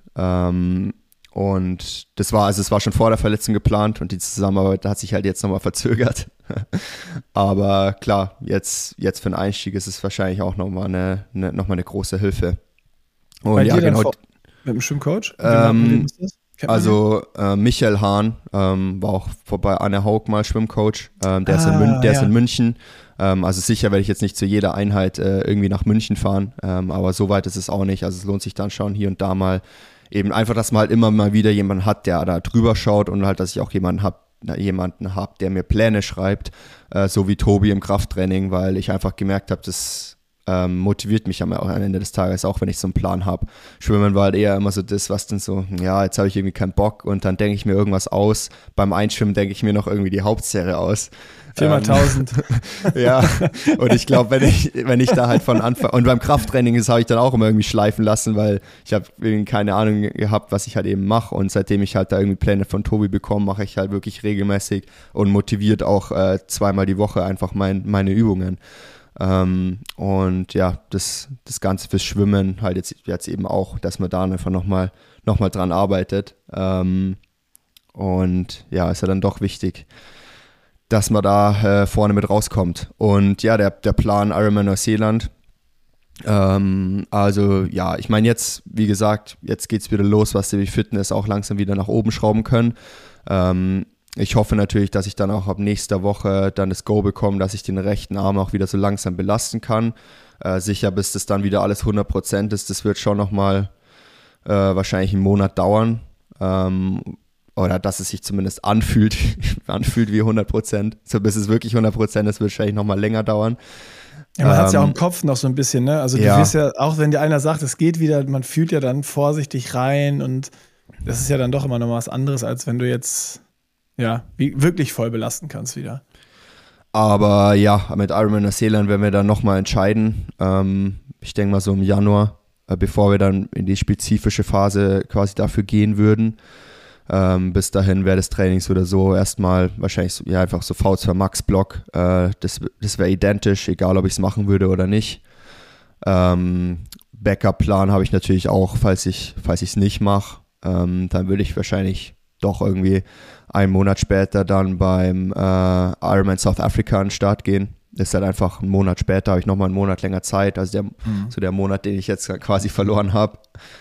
Und es war schon vor der Verletzung geplant und die Zusammenarbeit hat sich halt jetzt nochmal verzögert. Aber klar, jetzt für den Einstieg ist es wahrscheinlich auch nochmal eine große Hilfe. Und bei dir dann mit dem Schwimmcoach? Also Michael Hahn war auch bei Anne Haug mal Schwimmcoach, der ist in München, also sicher werde ich jetzt nicht zu jeder Einheit irgendwie nach München fahren, aber so weit ist es auch nicht, also es lohnt sich dann schon hier und da mal eben einfach, dass man halt immer mal wieder jemanden hat, der da drüber schaut und halt, dass ich auch jemanden habe, der mir Pläne schreibt, so wie Tobi im Krafttraining, weil ich einfach gemerkt habe, das motiviert mich am Ende des Tages, auch wenn ich so einen Plan habe. Schwimmen war halt eher immer so das, was dann so, jetzt habe ich irgendwie keinen Bock und dann denke ich mir irgendwas aus. Beim Einschwimmen denke ich mir noch irgendwie die Hauptserie aus. 4x1000. Ja, und ich glaube, wenn ich da halt von Anfang, und beim Krafttraining habe ich dann auch immer irgendwie schleifen lassen, weil ich habe irgendwie keine Ahnung gehabt, was ich halt eben mache, und seitdem ich halt da irgendwie Pläne von Tobi bekomme, mache ich halt wirklich regelmäßig und motiviert auch 2-mal die Woche einfach meine Übungen. Und ja, das Ganze fürs Schwimmen halt jetzt eben auch, dass man da einfach nochmal dran arbeitet. Und ja, ist ja dann doch wichtig, dass man da vorne mit rauskommt. Und ja, der Plan Ironman Neuseeland. Also ja, ich meine jetzt, wie gesagt, jetzt geht's wieder los, was die Fitness auch langsam wieder nach oben schrauben können. Ich hoffe natürlich, dass ich dann auch ab nächster Woche dann das Go bekomme, dass ich den rechten Arm auch wieder so langsam belasten kann. Sicher, bis das dann wieder alles 100% ist, das wird schon nochmal wahrscheinlich einen Monat dauern. Oder dass es sich zumindest anfühlt wie 100%. So bis es wirklich 100% ist, wird wahrscheinlich nochmal länger dauern. Ja, man hat es ja auch im Kopf noch so ein bisschen, ne? Also du wirst ja, auch wenn dir einer sagt, es geht wieder, man fühlt ja dann vorsichtig rein, und das ist ja dann doch immer noch was anderes, als wenn du jetzt wirklich voll belasten kannst wieder. Aber ja, mit Ironman Neuseeland werden wir dann nochmal entscheiden. Ich denke mal so im Januar, bevor wir dann in die spezifische Phase quasi dafür gehen würden. Bis dahin wäre das Training so oder so erstmal wahrscheinlich einfach so V2 Max Block. Das wäre identisch, egal ob ich es machen würde oder nicht. Backup-Plan habe ich natürlich auch, falls ich es nicht mache, dann würde ich wahrscheinlich doch irgendwie einen Monat später dann beim Ironman South Africa an den Start gehen. Ist halt einfach einen Monat später, habe ich nochmal einen Monat länger Zeit, also der Monat, den ich jetzt quasi verloren habe.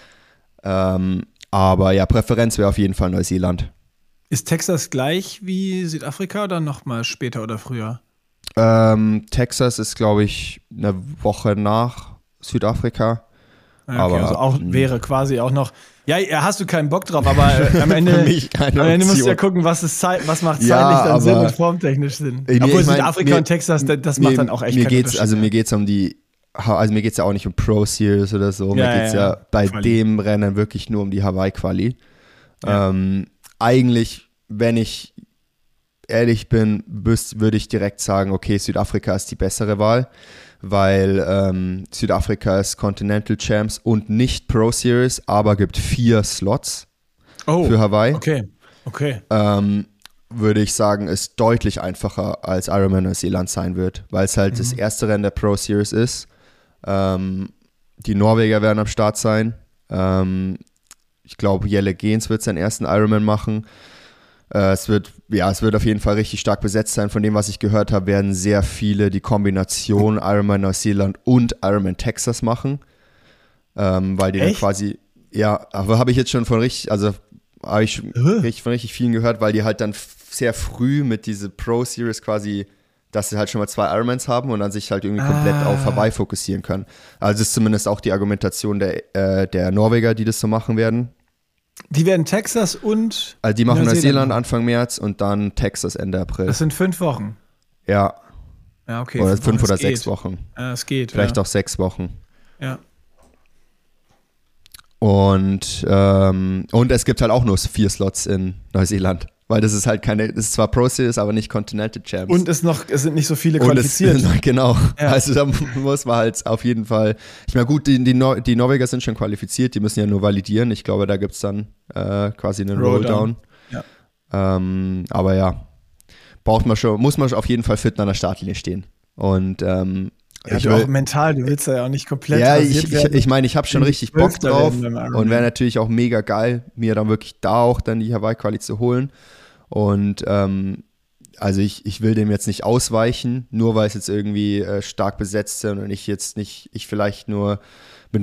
Aber ja, Präferenz wäre auf jeden Fall Neuseeland. Ist Texas gleich wie Südafrika oder nochmal später oder früher? Texas ist, glaube ich, eine Woche nach Südafrika. Okay, aber also auch wäre quasi auch noch. Ja, hast du keinen Bock drauf, aber am Ende, musst du ja gucken, was macht zeitlich dann Sinn und formtechnisch Sinn. Obwohl Südafrika und Texas, das macht dann auch echt keinen Unterschied. Also mir geht's mir geht's ja auch nicht um Pro Series oder so. Mir geht's ja bei Quali. Dem Rennen wirklich nur um die Hawaii-Quali. Ja. Eigentlich, wenn ich ehrlich bin, würde ich direkt sagen, okay, Südafrika ist die bessere Wahl, weil Südafrika ist Continental Champs und nicht Pro Series, aber gibt 4 Slots für Hawaii. Okay. Würde ich sagen, ist deutlich einfacher als Ironman Neuseeland sein wird, weil es halt das erste Rennen der Pro Series ist. Die Norweger werden am Start sein. Ich glaube, Jelle Gens wird seinen ersten Ironman machen. Es wird auf jeden Fall richtig stark besetzt sein. Von dem, was ich gehört habe, werden sehr viele die Kombination Ironman Neuseeland und Ironman Texas machen. Weil die dann quasi, aber habe ich jetzt schon von richtig vielen gehört, weil die halt dann sehr früh mit dieser Pro Series quasi, dass sie halt schon mal 2 Ironmans haben und dann sich halt irgendwie komplett auf Hawaii fokussieren können. Also das ist zumindest auch die Argumentation der Norweger, die das so machen werden. Die werden Texas und also die machen Neuseeland Anfang März und dann Texas Ende April. Das sind 5 Wochen. Ja. Ja, okay. Oder 5 oder 6 Wochen. Ja, es geht. Vielleicht auch 6 Wochen. Ja. Und es gibt halt auch nur 4 Slots in Neuseeland. Weil das ist zwar Pro Series, aber nicht Continental Champs. Und es sind nicht so viele qualifiziert. Genau. Ja. Also da muss man halt auf jeden Fall, ich meine gut, die Norweger sind schon qualifiziert, die müssen ja nur validieren. Ich glaube, da gibt es dann quasi einen Rolldown. Ja. Aber ja, muss man auf jeden Fall fit an der Startlinie stehen. Und auch mental, du willst ja auch nicht komplett ich meine, ich habe schon richtig Bock drauf und wäre natürlich auch mega geil, mir dann wirklich da auch dann die Hawaii-Quali zu holen. Und also ich will dem jetzt nicht ausweichen, nur weil es jetzt irgendwie stark besetzt sind und ich vielleicht nur mit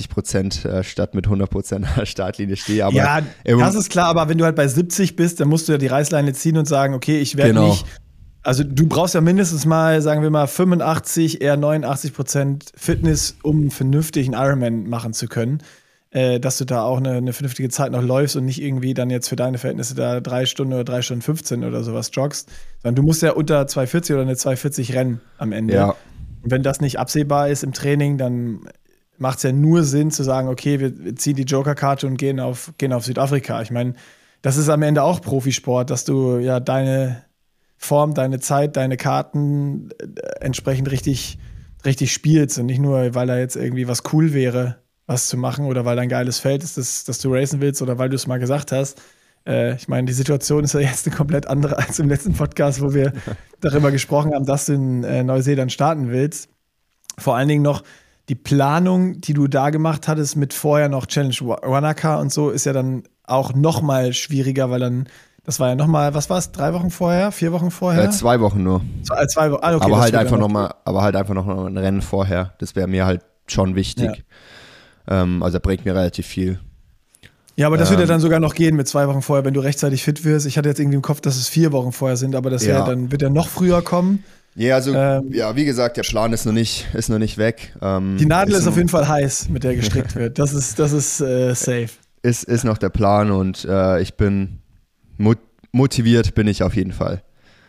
99% statt mit 100% an der Startlinie stehe. Aber ja, das ist klar, aber wenn du halt bei 70 bist, dann musst du ja die Reißleine ziehen und sagen, okay, ich werde nicht. Also du brauchst ja mindestens mal, sagen wir mal, 85, eher 89% Fitness, um einen vernünftigen Ironman machen zu können. Dass du da auch eine vernünftige Zeit noch läufst und nicht irgendwie dann jetzt für deine Verhältnisse da 3 Stunden oder 3 Stunden 15 oder sowas joggst. Sondern du musst ja unter 2,40 oder eine 2,40 rennen am Ende. Ja. Und wenn das nicht absehbar ist im Training, dann macht es ja nur Sinn zu sagen, okay, wir ziehen die Joker-Karte und gehen auf Südafrika. Ich meine, das ist am Ende auch Profisport, dass du ja deine Form, deine Zeit, deine Karten entsprechend richtig spielst und nicht nur, weil da jetzt irgendwie was cool wäre, was zu machen oder weil da ein geiles Feld ist, dass du racen willst oder weil du es mal gesagt hast. Ich meine, die Situation ist ja jetzt eine komplett andere als im letzten Podcast, wo wir darüber gesprochen haben, dass du in Neuseeland starten willst. Vor allen Dingen noch die Planung, die du da gemacht hattest mit vorher noch Challenge Wanaka und so, ist ja dann auch noch mal schwieriger, weil dann das war ja nochmal, was war es, 3 Wochen vorher, 4 Wochen vorher? 2 Wochen nur. 2 Wochen, okay. Aber halt einfach nochmal ein Rennen vorher. Das wäre mir halt schon wichtig. Ja. Also bringt mir relativ viel. Ja, aber das würde ja dann sogar noch gehen mit 2 Wochen vorher, wenn du rechtzeitig fit wirst. Ich hatte jetzt irgendwie im Kopf, dass es 4 Wochen vorher sind, aber dann wird er noch früher kommen. Ja, also wie gesagt, der Plan ist noch nicht weg. Die Nadel ist auf jeden Fall heiß, mit der gestrickt wird. Das ist safe. Ist noch der Plan und ich bin motiviert bin ich auf jeden Fall.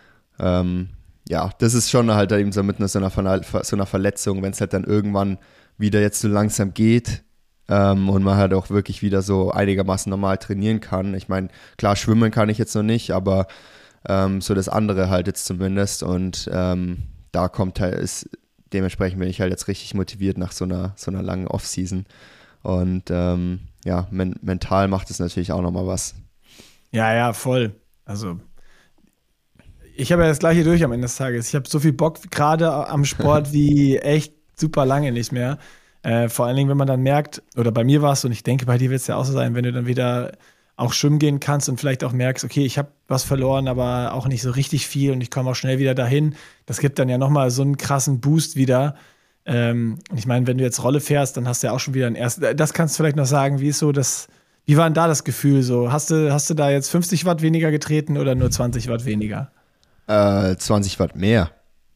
Das ist schon halt eben so mit so einer Verletzung, wenn es halt dann irgendwann wieder jetzt so langsam geht und man halt auch wirklich wieder so einigermaßen normal trainieren kann. Ich meine, klar, schwimmen kann ich jetzt noch nicht, aber so das andere halt jetzt zumindest und da dementsprechend bin ich halt jetzt richtig motiviert nach so einer langen Off-Season und mental macht es natürlich auch nochmal was. Ja, voll. Also, ich habe ja das Gleiche durch am Ende des Tages. Ich habe so viel Bock gerade am Sport wie echt super lange nicht mehr. Vor allen Dingen, wenn man dann merkt, oder bei mir war es, und ich denke, bei dir wird es ja auch so sein, wenn du dann wieder auch schwimmen gehen kannst und vielleicht auch merkst, okay, ich habe was verloren, aber auch nicht so richtig viel und ich komme auch schnell wieder dahin. Das gibt dann ja nochmal so einen krassen Boost wieder. Und ich meine, wenn du jetzt Rolle fährst, dann hast du ja auch schon wieder ein erstes. Das kannst du vielleicht noch sagen, wie war denn da das Gefühl so? Hast du da jetzt 50 Watt weniger getreten oder nur 20 Watt weniger? 20 Watt mehr.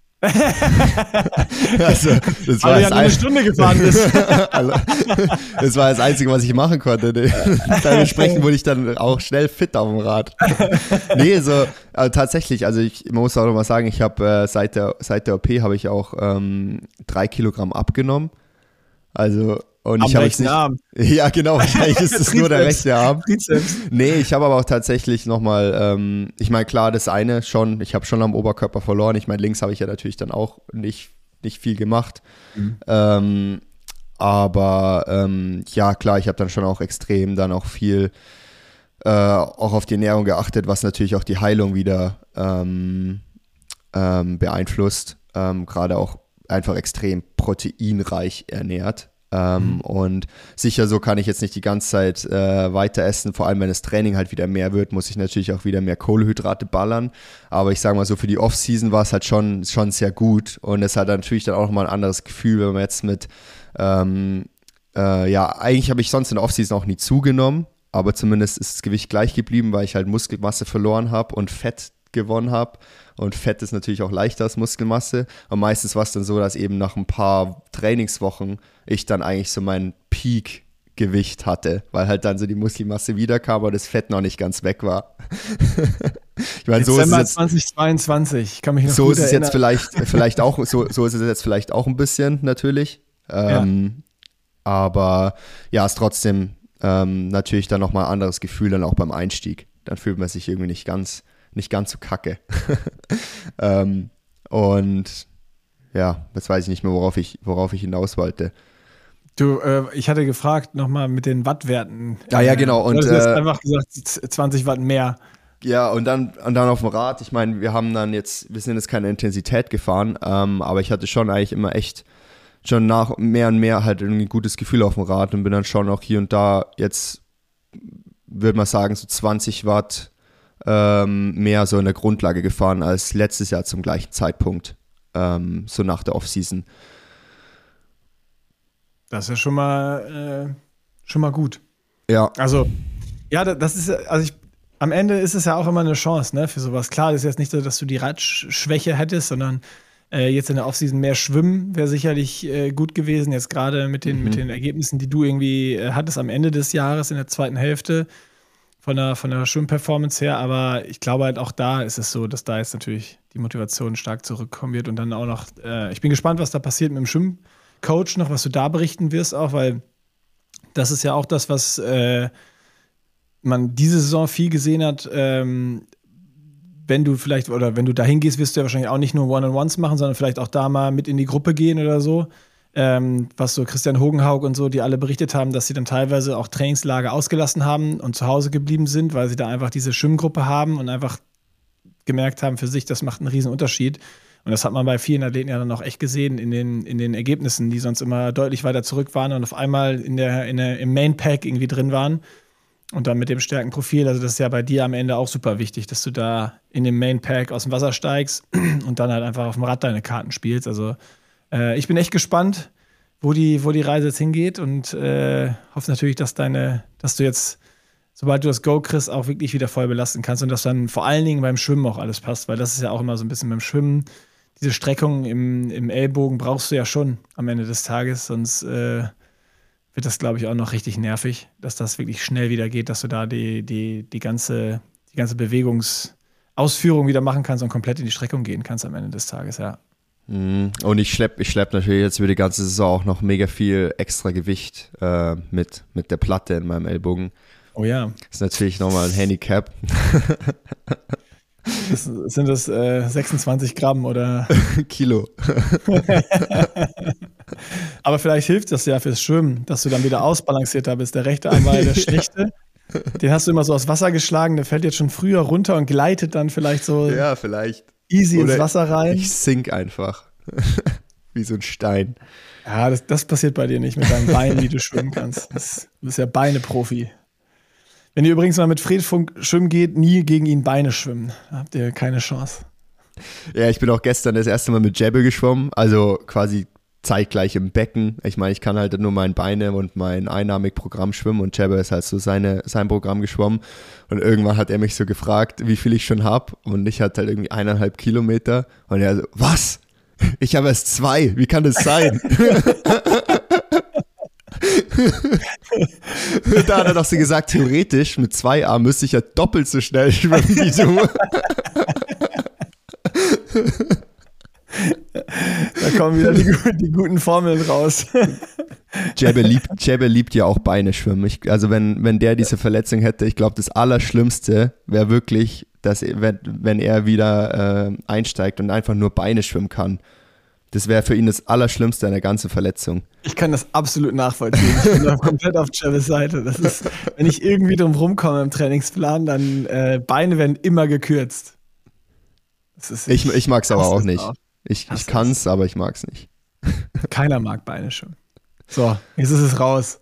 Also, das war ja nur eine Stunde gefahren bist. Das war das Einzige, was ich machen konnte. Dementsprechend wurde ich dann auch schnell fit auf dem Rad. Nee, so tatsächlich, also man muss auch noch mal sagen, ich habe seit der OP habe ich auch 3 Kilogramm abgenommen. Also und ich habe jetzt nicht. Arm. Ja, genau, wahrscheinlich ist es nur der rechte Arm. Nee, ich habe aber auch tatsächlich nochmal, ich meine, klar, das eine schon, ich habe schon am Oberkörper verloren. Ich meine, links habe ich ja natürlich dann auch nicht viel gemacht. Mhm. Aber ja, klar, ich habe dann schon auch extrem dann auch viel auch auf die Ernährung geachtet, was natürlich auch die Heilung wieder beeinflusst. Gerade auch einfach extrem proteinreich ernährt. Und sicher, so kann ich jetzt nicht die ganze Zeit weiter essen, vor allem wenn das Training halt wieder mehr wird, muss ich natürlich auch wieder mehr Kohlenhydrate ballern, aber ich sage mal so, für die Off-Season war es halt schon sehr gut und es hat natürlich dann auch nochmal ein anderes Gefühl, wenn man jetzt mit, ja, eigentlich habe ich sonst in der Off-Season auch nie zugenommen, aber zumindest ist das Gewicht gleich geblieben, weil ich halt Muskelmasse verloren habe und Fett gewonnen habe. Und Fett ist natürlich auch leichter als Muskelmasse. Und meistens war es dann so, dass eben nach ein paar Trainingswochen ich dann eigentlich so mein Peak-Gewicht hatte, weil halt dann so die Muskelmasse wiederkam, aber das Fett noch nicht ganz weg war. Ich meine, so ist es jetzt 2022, ich kann mich noch so gut ist es erinnern. jetzt vielleicht auch, so ist es jetzt vielleicht auch ein bisschen natürlich. Aber ja, ist trotzdem natürlich dann nochmal ein anderes Gefühl dann auch beim Einstieg. Dann fühlt man sich irgendwie nicht ganz so kacke. Und ja, jetzt weiß ich nicht mehr, worauf ich hinaus wollte. Du, ich hatte gefragt nochmal mit den Wattwerten. Ja, genau. Und du hast einfach gesagt, 20 Watt mehr. Ja, und dann auf dem Rad, ich meine, wir sind jetzt keine Intensität gefahren, aber ich hatte schon eigentlich immer echt schon nach mehr und mehr halt irgendwie ein gutes Gefühl auf dem Rad und bin dann schon auch hier und da jetzt, würde man sagen, so 20 Watt mehr so in der Grundlage gefahren als letztes Jahr zum gleichen Zeitpunkt, so nach der Offseason. Das ist ja schon mal gut. Ja. Also, ja, das ist, am Ende ist es ja auch immer eine Chance, ne, für sowas. Klar, das ist jetzt nicht so, dass du die Radschwäche hättest, sondern jetzt in der Offseason mehr Schwimmen wäre sicherlich gut gewesen, jetzt gerade mit den Ergebnissen, die du irgendwie hattest am Ende des Jahres in der zweiten Hälfte. Von der Schwimmperformance her, aber ich glaube halt auch da ist es so, dass da jetzt natürlich die Motivation stark zurückkommen wird und dann auch noch, ich bin gespannt, was da passiert mit dem Schwimmcoach noch, was du da berichten wirst auch, weil das ist ja auch das, was man diese Saison viel gesehen hat, wenn du dahin gehst, wirst du ja wahrscheinlich auch nicht nur One-on-Ones machen, sondern vielleicht auch da mal mit in die Gruppe gehen oder so. Was so Christian Hogenhaug und so, die alle berichtet haben, dass sie dann teilweise auch Trainingslager ausgelassen haben und zu Hause geblieben sind, weil sie da einfach diese Schwimmgruppe haben und einfach gemerkt haben für sich, das macht einen riesen Unterschied. Und das hat man bei vielen Athleten ja dann auch echt gesehen in den Ergebnissen, die sonst immer deutlich weiter zurück waren und auf einmal im Main Pack irgendwie drin waren und dann mit dem Stärkenprofil. Also das ist ja bei dir am Ende auch super wichtig, dass du da in dem Main Pack aus dem Wasser steigst und dann halt einfach auf dem Rad deine Karten spielst. Also ich bin echt gespannt, wo die Reise jetzt hingeht und hoffe natürlich, dass du jetzt, sobald du das Go kriegst, auch wirklich wieder voll belasten kannst und dass dann vor allen Dingen beim Schwimmen auch alles passt, weil das ist ja auch immer so ein bisschen beim Schwimmen, diese Streckung im Ellbogen brauchst du ja schon am Ende des Tages, sonst wird das, glaube ich, auch noch richtig nervig, dass das wirklich schnell wieder geht, dass du da die ganze Bewegungsausführung wieder machen kannst und komplett in die Streckung gehen kannst am Ende des Tages, ja. Und ich schlepp natürlich jetzt über die ganze Saison auch noch mega viel extra Gewicht mit der Platte in meinem Ellbogen. Oh ja. Das ist natürlich nochmal ein Handicap. Sind das 26 Gramm oder? Kilo. Aber vielleicht hilft das ja fürs Schwimmen, dass du dann wieder ausbalancierter bist. Der rechte Arm war der schlechte. Den hast du immer so aus Wasser geschlagen, der fällt jetzt schon früher runter und gleitet dann vielleicht so ja, vielleicht. Easy oder ins Wasser rein. Ich sink einfach. wie so ein Stein. Ja, das passiert bei dir nicht mit deinen Beinen, wie du schwimmen kannst. Du bist ja Beine-Profi. Wenn ihr übrigens mal mit Fredfunk schwimmen geht, nie gegen ihn Beine schwimmen. Da habt ihr keine Chance. Ja, ich bin auch gestern das erste Mal mit Jebbe geschwommen, also quasi zeitgleich im Becken. Ich meine, ich kann halt nur mein Beine und mein Einnahmig-Programm schwimmen und Jebbe ist halt so sein Programm geschwommen. Und irgendwann hat er mich so gefragt, wie viel ich schon habe und ich hatte halt irgendwie 1,5 Kilometer und er so, was? Ich habe erst 2, wie kann das sein? Da hat er doch so gesagt, theoretisch mit 2 Armen müsste ich ja doppelt so schnell schwimmen wie du. Da kommen wieder die guten Formeln raus. Jebbe liebt ja auch Beine schwimmen. Also wenn der diese Verletzung hätte, ich glaube, das Allerschlimmste wäre wirklich, dass wenn er wieder einsteigt und einfach nur Beine schwimmen kann. Das wäre für ihn das Allerschlimmste an der ganzen Verletzung. Ich kann das absolut nachvollziehen. Ich bin da komplett auf Jebbes Seite. Das ist, wenn ich irgendwie drum rumkomme im Trainingsplan, dann Beine werden immer gekürzt. Ich mag es aber auch nicht. Ich kann es, aber ich mag es nicht. Keiner mag Beine schwimmen. So, jetzt ist es raus.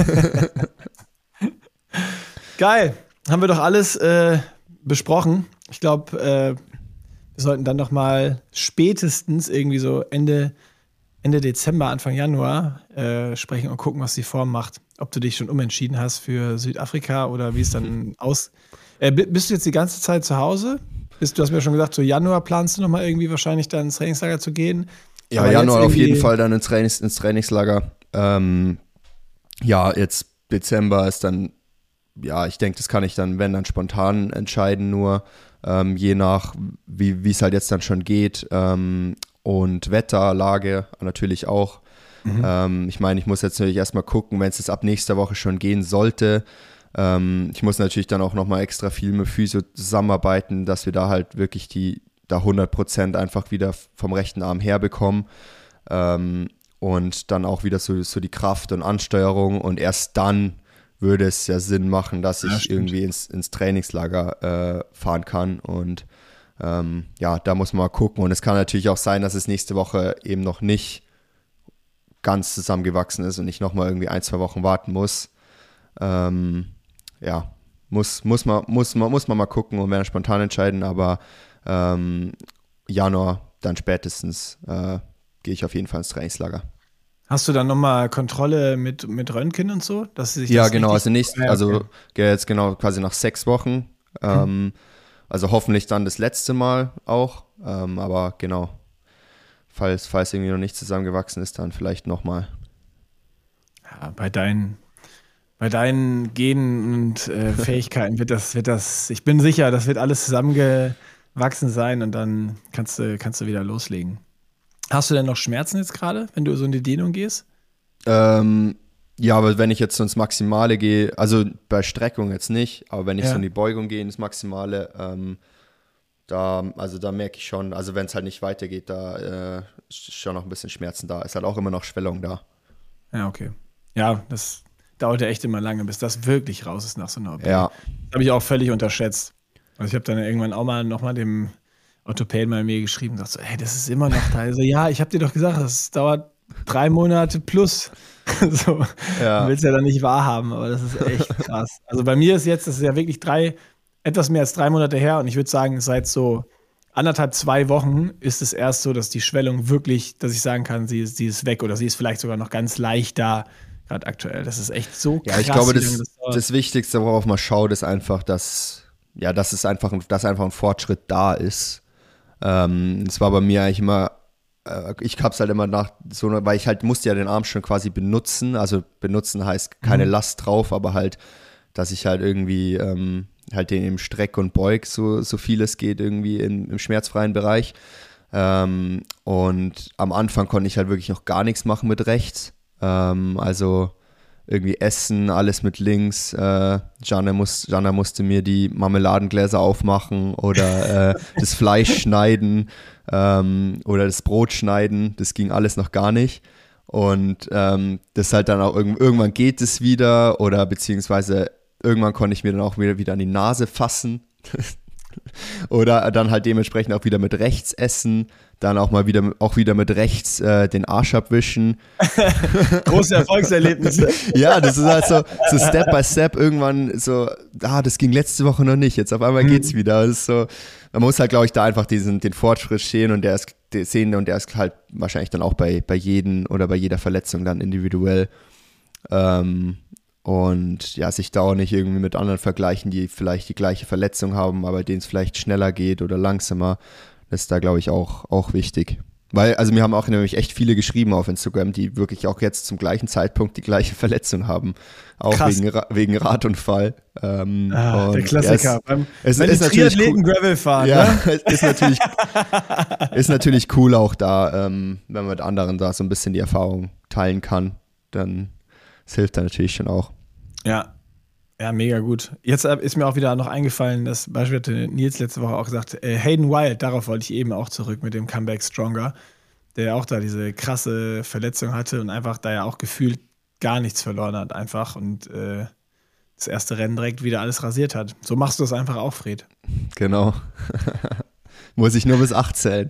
Geil. Haben wir doch alles besprochen. Ich glaube, wir sollten dann noch mal spätestens irgendwie so Ende Dezember, Anfang Januar sprechen und gucken, was die Form macht. Ob du dich schon umentschieden hast für Südafrika oder wie es dann aus... bist du jetzt die ganze Zeit zu Hause? Du hast mir schon gesagt, so Januar planst du noch mal irgendwie wahrscheinlich dann ins Trainingslager zu gehen. Ja, aber Januar auf jeden Fall dann ins Trainingslager. Ja, jetzt Dezember ist dann, ja, ich denke, das kann ich dann, wenn dann spontan entscheiden, nur je nach, wie es halt jetzt dann schon geht und Wetterlage natürlich auch. Ich meine, ich muss jetzt natürlich erstmal gucken, wenn es jetzt ab nächster Woche schon gehen sollte. Ich muss natürlich dann auch nochmal extra viel mit Physio zusammenarbeiten, dass wir da halt wirklich da 100% einfach wieder vom rechten Arm herbekommen und dann auch wieder so die Kraft und Ansteuerung und erst dann würde es ja Sinn machen, dass ich irgendwie ins Trainingslager fahren kann und ja, da muss man mal gucken und es kann natürlich auch sein, dass es nächste Woche eben noch nicht ganz zusammengewachsen ist und ich nochmal irgendwie 1-2 Wochen warten muss. Ja, muss man mal gucken und werden spontan entscheiden, aber Januar dann spätestens gehe ich auf jeden Fall ins Trainingslager. Hast du dann nochmal Kontrolle mit Röntgen und so? Dass sie sich ja, das genau, okay. Jetzt genau quasi nach 6 Wochen, also hoffentlich dann das letzte Mal auch, aber genau, falls irgendwie noch nicht zusammengewachsen ist, dann vielleicht nochmal. Ja, bei deinen Genen und Fähigkeiten wird das, ich bin sicher, das wird alles zusammengewachsen sein und dann kannst du wieder loslegen. Hast du denn noch Schmerzen jetzt gerade, wenn du so in die Dehnung gehst? Ja, aber wenn ich jetzt so ins Maximale gehe, also bei Streckung jetzt nicht, aber wenn ich so in die Beugung gehe, ins Maximale, da merke ich schon, also wenn es halt nicht weitergeht, da ist schon noch ein bisschen Schmerzen da. Ist halt auch immer noch Schwellung da. Ja, okay. Ja, das dauert ja echt immer lange, bis das wirklich raus ist nach so einer OP. Ja. Das habe ich auch völlig unterschätzt. Also ich habe dann irgendwann auch mal dem Orthopäden bei mir geschrieben und dachte so, hey, das ist immer noch da. Also ja, ich habe dir doch gesagt, das dauert 3 Monate plus. So, ja. Du willst ja dann nicht wahrhaben, aber das ist echt krass. Also bei mir ist jetzt, das ist ja wirklich etwas mehr als 3 Monate her und ich würde sagen, seit so 1,5-2 Wochen ist es erst so, dass die Schwellung wirklich, dass ich sagen kann, sie ist weg oder sie ist vielleicht sogar noch ganz leicht da, gerade aktuell. Das ist echt so krass. Ja, ich glaube, das Wichtigste, worauf man schaut, ist einfach, dass einfach ein Fortschritt da ist. Es war bei mir eigentlich immer, ich hab's halt immer nach so, weil ich halt musste ja den Arm schon quasi benutzen, also benutzen heißt keine Last drauf, aber halt, dass ich halt irgendwie halt den im Streck und Beug so viel es geht irgendwie im schmerzfreien Bereich und am Anfang konnte ich halt wirklich noch gar nichts machen mit rechts, also irgendwie essen, alles mit links. Jana musste mir die Marmeladengläser aufmachen oder das Fleisch schneiden oder das Brot schneiden. Das ging alles noch gar nicht. Und das halt dann auch irgendwann geht es wieder oder beziehungsweise irgendwann konnte ich mir dann auch wieder an die Nase fassen. Oder dann halt dementsprechend auch wieder mit rechts essen. Dann auch wieder mit rechts den Arsch abwischen. Große Erfolgserlebnisse. Ja, das ist halt so Step by Step irgendwann so, das ging letzte Woche noch nicht, jetzt auf einmal geht's wieder. Das ist so, man muss halt, glaube ich, da einfach den Fortschritt sehen und der ist halt wahrscheinlich dann auch bei jedem oder bei jeder Verletzung dann individuell. Und ja, sich da auch nicht irgendwie mit anderen vergleichen, die vielleicht die gleiche Verletzung haben, aber denen es vielleicht schneller geht oder langsamer. Das ist da, glaube ich, auch wichtig. Weil, also mir haben auch nämlich echt viele geschrieben auf Instagram, die wirklich auch jetzt zum gleichen Zeitpunkt die gleiche Verletzung haben. Auch wegen Radunfall. Der Klassiker. Ja, es ist natürlich Triathleten Gravel fahren. Ja, Ne? ist natürlich cool auch da, wenn man mit anderen da so ein bisschen die Erfahrung teilen kann. Dann das hilft da natürlich schon auch. Ja, mega gut. Jetzt ist mir auch wieder noch eingefallen, das Beispiel hatte Nils letzte Woche auch gesagt, Hayden Wild, darauf wollte ich eben auch zurück mit dem Comeback Stronger, der auch da diese krasse Verletzung hatte und einfach da ja auch gefühlt gar nichts verloren hat einfach und das erste Rennen direkt wieder alles rasiert hat. So machst du es einfach auch, Fred. Genau. Muss ich nur bis 8 zählen.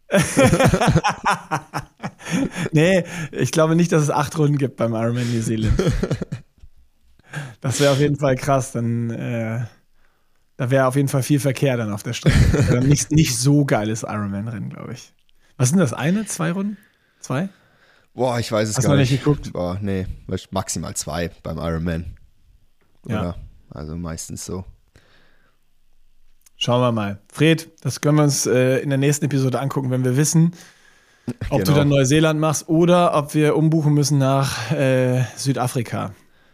Nee, ich glaube nicht, dass es 8 Runden gibt beim Ironman New Zealand. Das wäre auf jeden Fall krass. Dann da wäre auf jeden Fall viel Verkehr dann auf der Strecke. Nicht so geiles Ironman-Rennen, glaube ich. Was sind das? 2 Runden? 2? Boah, ich weiß es Hast gar du nicht. geguckt? Boah, nee, maximal 2 beim Ironman. Oder? Ja. Also meistens so. Schauen wir mal. Fred, das können wir uns in der nächsten Episode angucken, wenn wir wissen, ob du dann Neuseeland machst oder ob wir umbuchen müssen nach Südafrika.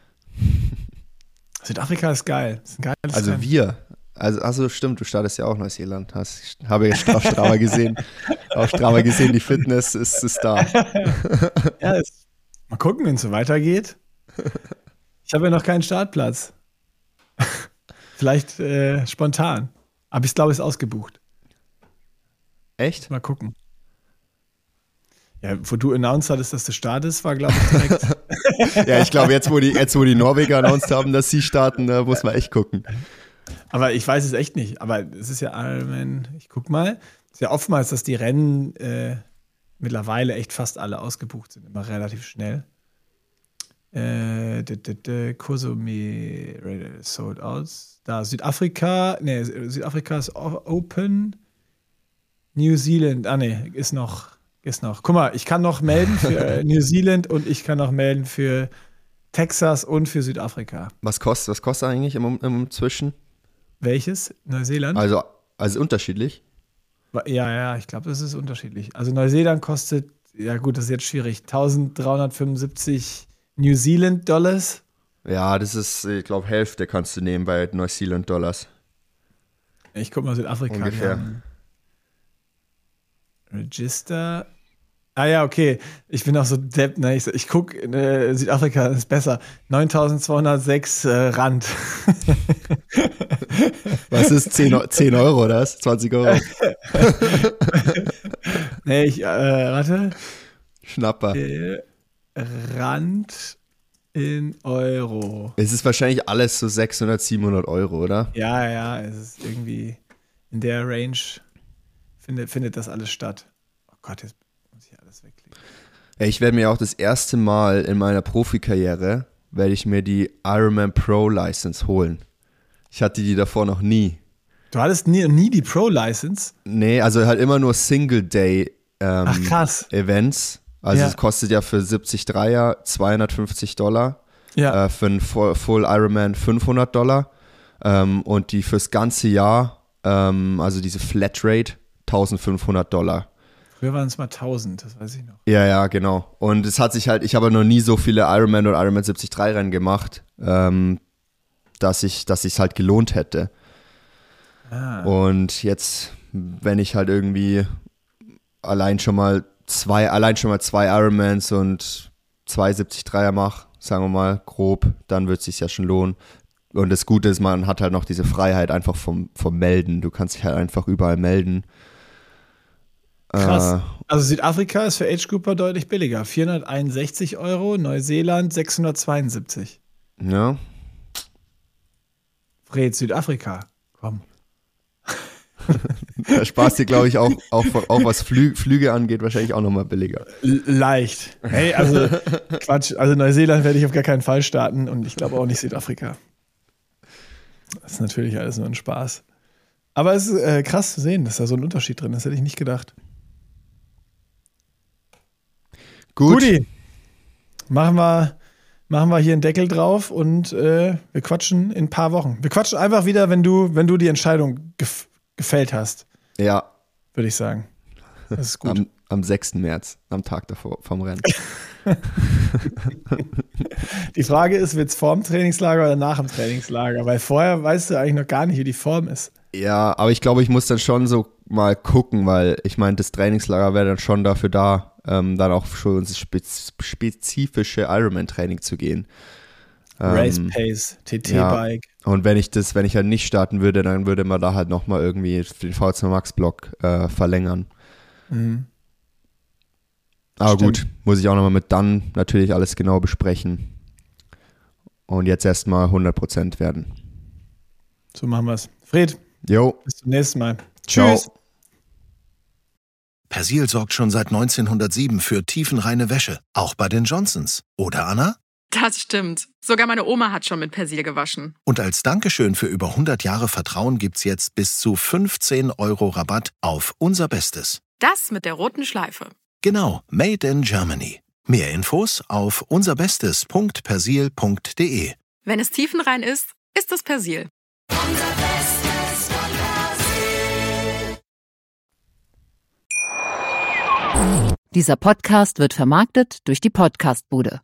Südafrika ist geil. Das ist ein geiles Also Rennen. Also stimmt, du startest ja auch Neuseeland. Habe ich auf Strava gesehen. Auf Strava gesehen, die Fitness ist da. Ja, mal gucken, wenn es so weitergeht. Ich habe ja noch keinen Startplatz. Vielleicht spontan. Aber ich glaube, es ist ausgebucht. Echt? Mal gucken. Ja, wo du announced hattest, dass du startest, war, glaube ich, direkt. Ja, ich glaube, jetzt wo die Norweger announced haben, dass sie starten, muss man echt gucken. Aber ich weiß es echt nicht. Aber es ist ja Ironman, ich guck mal. Es ist ja oftmals, dass die Rennen mittlerweile echt fast alle ausgebucht sind. Immer relativ schnell. Kursomi sold out. Da Südafrika ist open. New Zealand, ist noch. Guck mal, ich kann noch melden für New Zealand und ich kann noch melden für Texas und für Südafrika. Was kostet eigentlich im Zwischen? Welches? Neuseeland? Also unterschiedlich? Ja, ich glaube, das ist unterschiedlich. Also Neuseeland kostet, ja gut, das ist jetzt schwierig, 1375 New Zealand Dollars. Ja, das ist, ich glaube, Hälfte kannst du nehmen bei Neuseeland Dollars. Ich guck mal Südafrika. Ungefähr. Register. Ah ja, okay. Ich bin auch so depp, ne? Ich guck, Südafrika ist besser. 9.206 Rand. Was ist 10 Euro oder was? 20 Euro? Nee, warte. Schnapper. Rand in Euro. Es ist wahrscheinlich alles so 600, 700 Euro, oder? Ja, es ist irgendwie in der Range findet das alles statt. Oh Gott, jetzt muss ich alles wegklicken. Ich werde mir auch das erste Mal in meiner Profikarriere, werde ich mir die Ironman Pro License holen. Ich hatte die davor noch nie. Du hattest nie die Pro License? Nee, also halt immer nur Single Day Ach, krass. Events. Also Ja. es kostet ja für 70 Dreier $250. Ja. Für einen Full Ironman $500. Und die fürs ganze Jahr, also diese Flatrate, $1.500. Früher waren es mal 1000, das weiß ich noch. Ja, genau. Und es hat sich halt, ich habe noch nie so viele Ironman oder Ironman 73 Rennen gemacht, dass es halt gelohnt hätte. Und jetzt, wenn ich halt irgendwie allein schon mal zwei Ironmans und 2 73er mache, sagen wir mal grob, dann wird es sich ja schon lohnen. Und das Gute ist, man hat halt noch diese Freiheit einfach vom Melden. Du kannst dich halt einfach überall melden. Krass. Also Südafrika ist für Age Grouper deutlich billiger. 461 Euro, Neuseeland 672. Ja. Fred, Südafrika. Komm. Da sparst du, glaube ich, auch was Flüge angeht, wahrscheinlich auch nochmal billiger. Leicht. Hey, also Quatsch. Also Neuseeland werde ich auf gar keinen Fall starten und ich glaube auch nicht Südafrika. Das ist natürlich alles nur ein Spaß. Aber es ist krass zu sehen, dass da so ein Unterschied drin ist. Hätte ich nicht gedacht. Guti. Machen wir hier einen Deckel drauf und wir quatschen in ein paar Wochen. Wir quatschen einfach wieder, wenn du die Entscheidung gefällt hast. Ja. Würde ich sagen. Das ist gut. Am 6. März, am Tag davor vom Rennen. Die Frage ist, wird es vor dem Trainingslager oder nach dem Trainingslager? Weil vorher weißt du eigentlich noch gar nicht, wie die Form ist. Ja, aber ich glaube, ich muss dann schon so mal gucken, weil ich meine, das Trainingslager wäre dann schon dafür da, dann auch schon ins spezifische Ironman-Training zu gehen. Race Pace, TT-Bike. Ja. Und wenn ich halt nicht starten würde, dann würde man da halt nochmal irgendwie den VZ Max-Block verlängern. Mhm. Aber Stimmt. Gut, muss ich auch nochmal mit dann natürlich alles genau besprechen. Und jetzt erstmal 100% werden. So machen wir es. Fred, jo. Bis zum nächsten Mal. Ciao. Tschüss. Persil sorgt schon seit 1907 für tiefenreine Wäsche, auch bei den Johnsons. Oder, Anna? Das stimmt. Sogar meine Oma hat schon mit Persil gewaschen. Und als Dankeschön für über 100 Jahre Vertrauen gibt's jetzt bis zu 15 € Rabatt auf unser Bestes. Das mit der roten Schleife. Genau, made in Germany. Mehr Infos auf unserbestes.persil.de. Wenn es tiefenrein ist, ist es Persil. Unser Bestes von Persil. Dieser Podcast wird vermarktet durch die Podcastbude.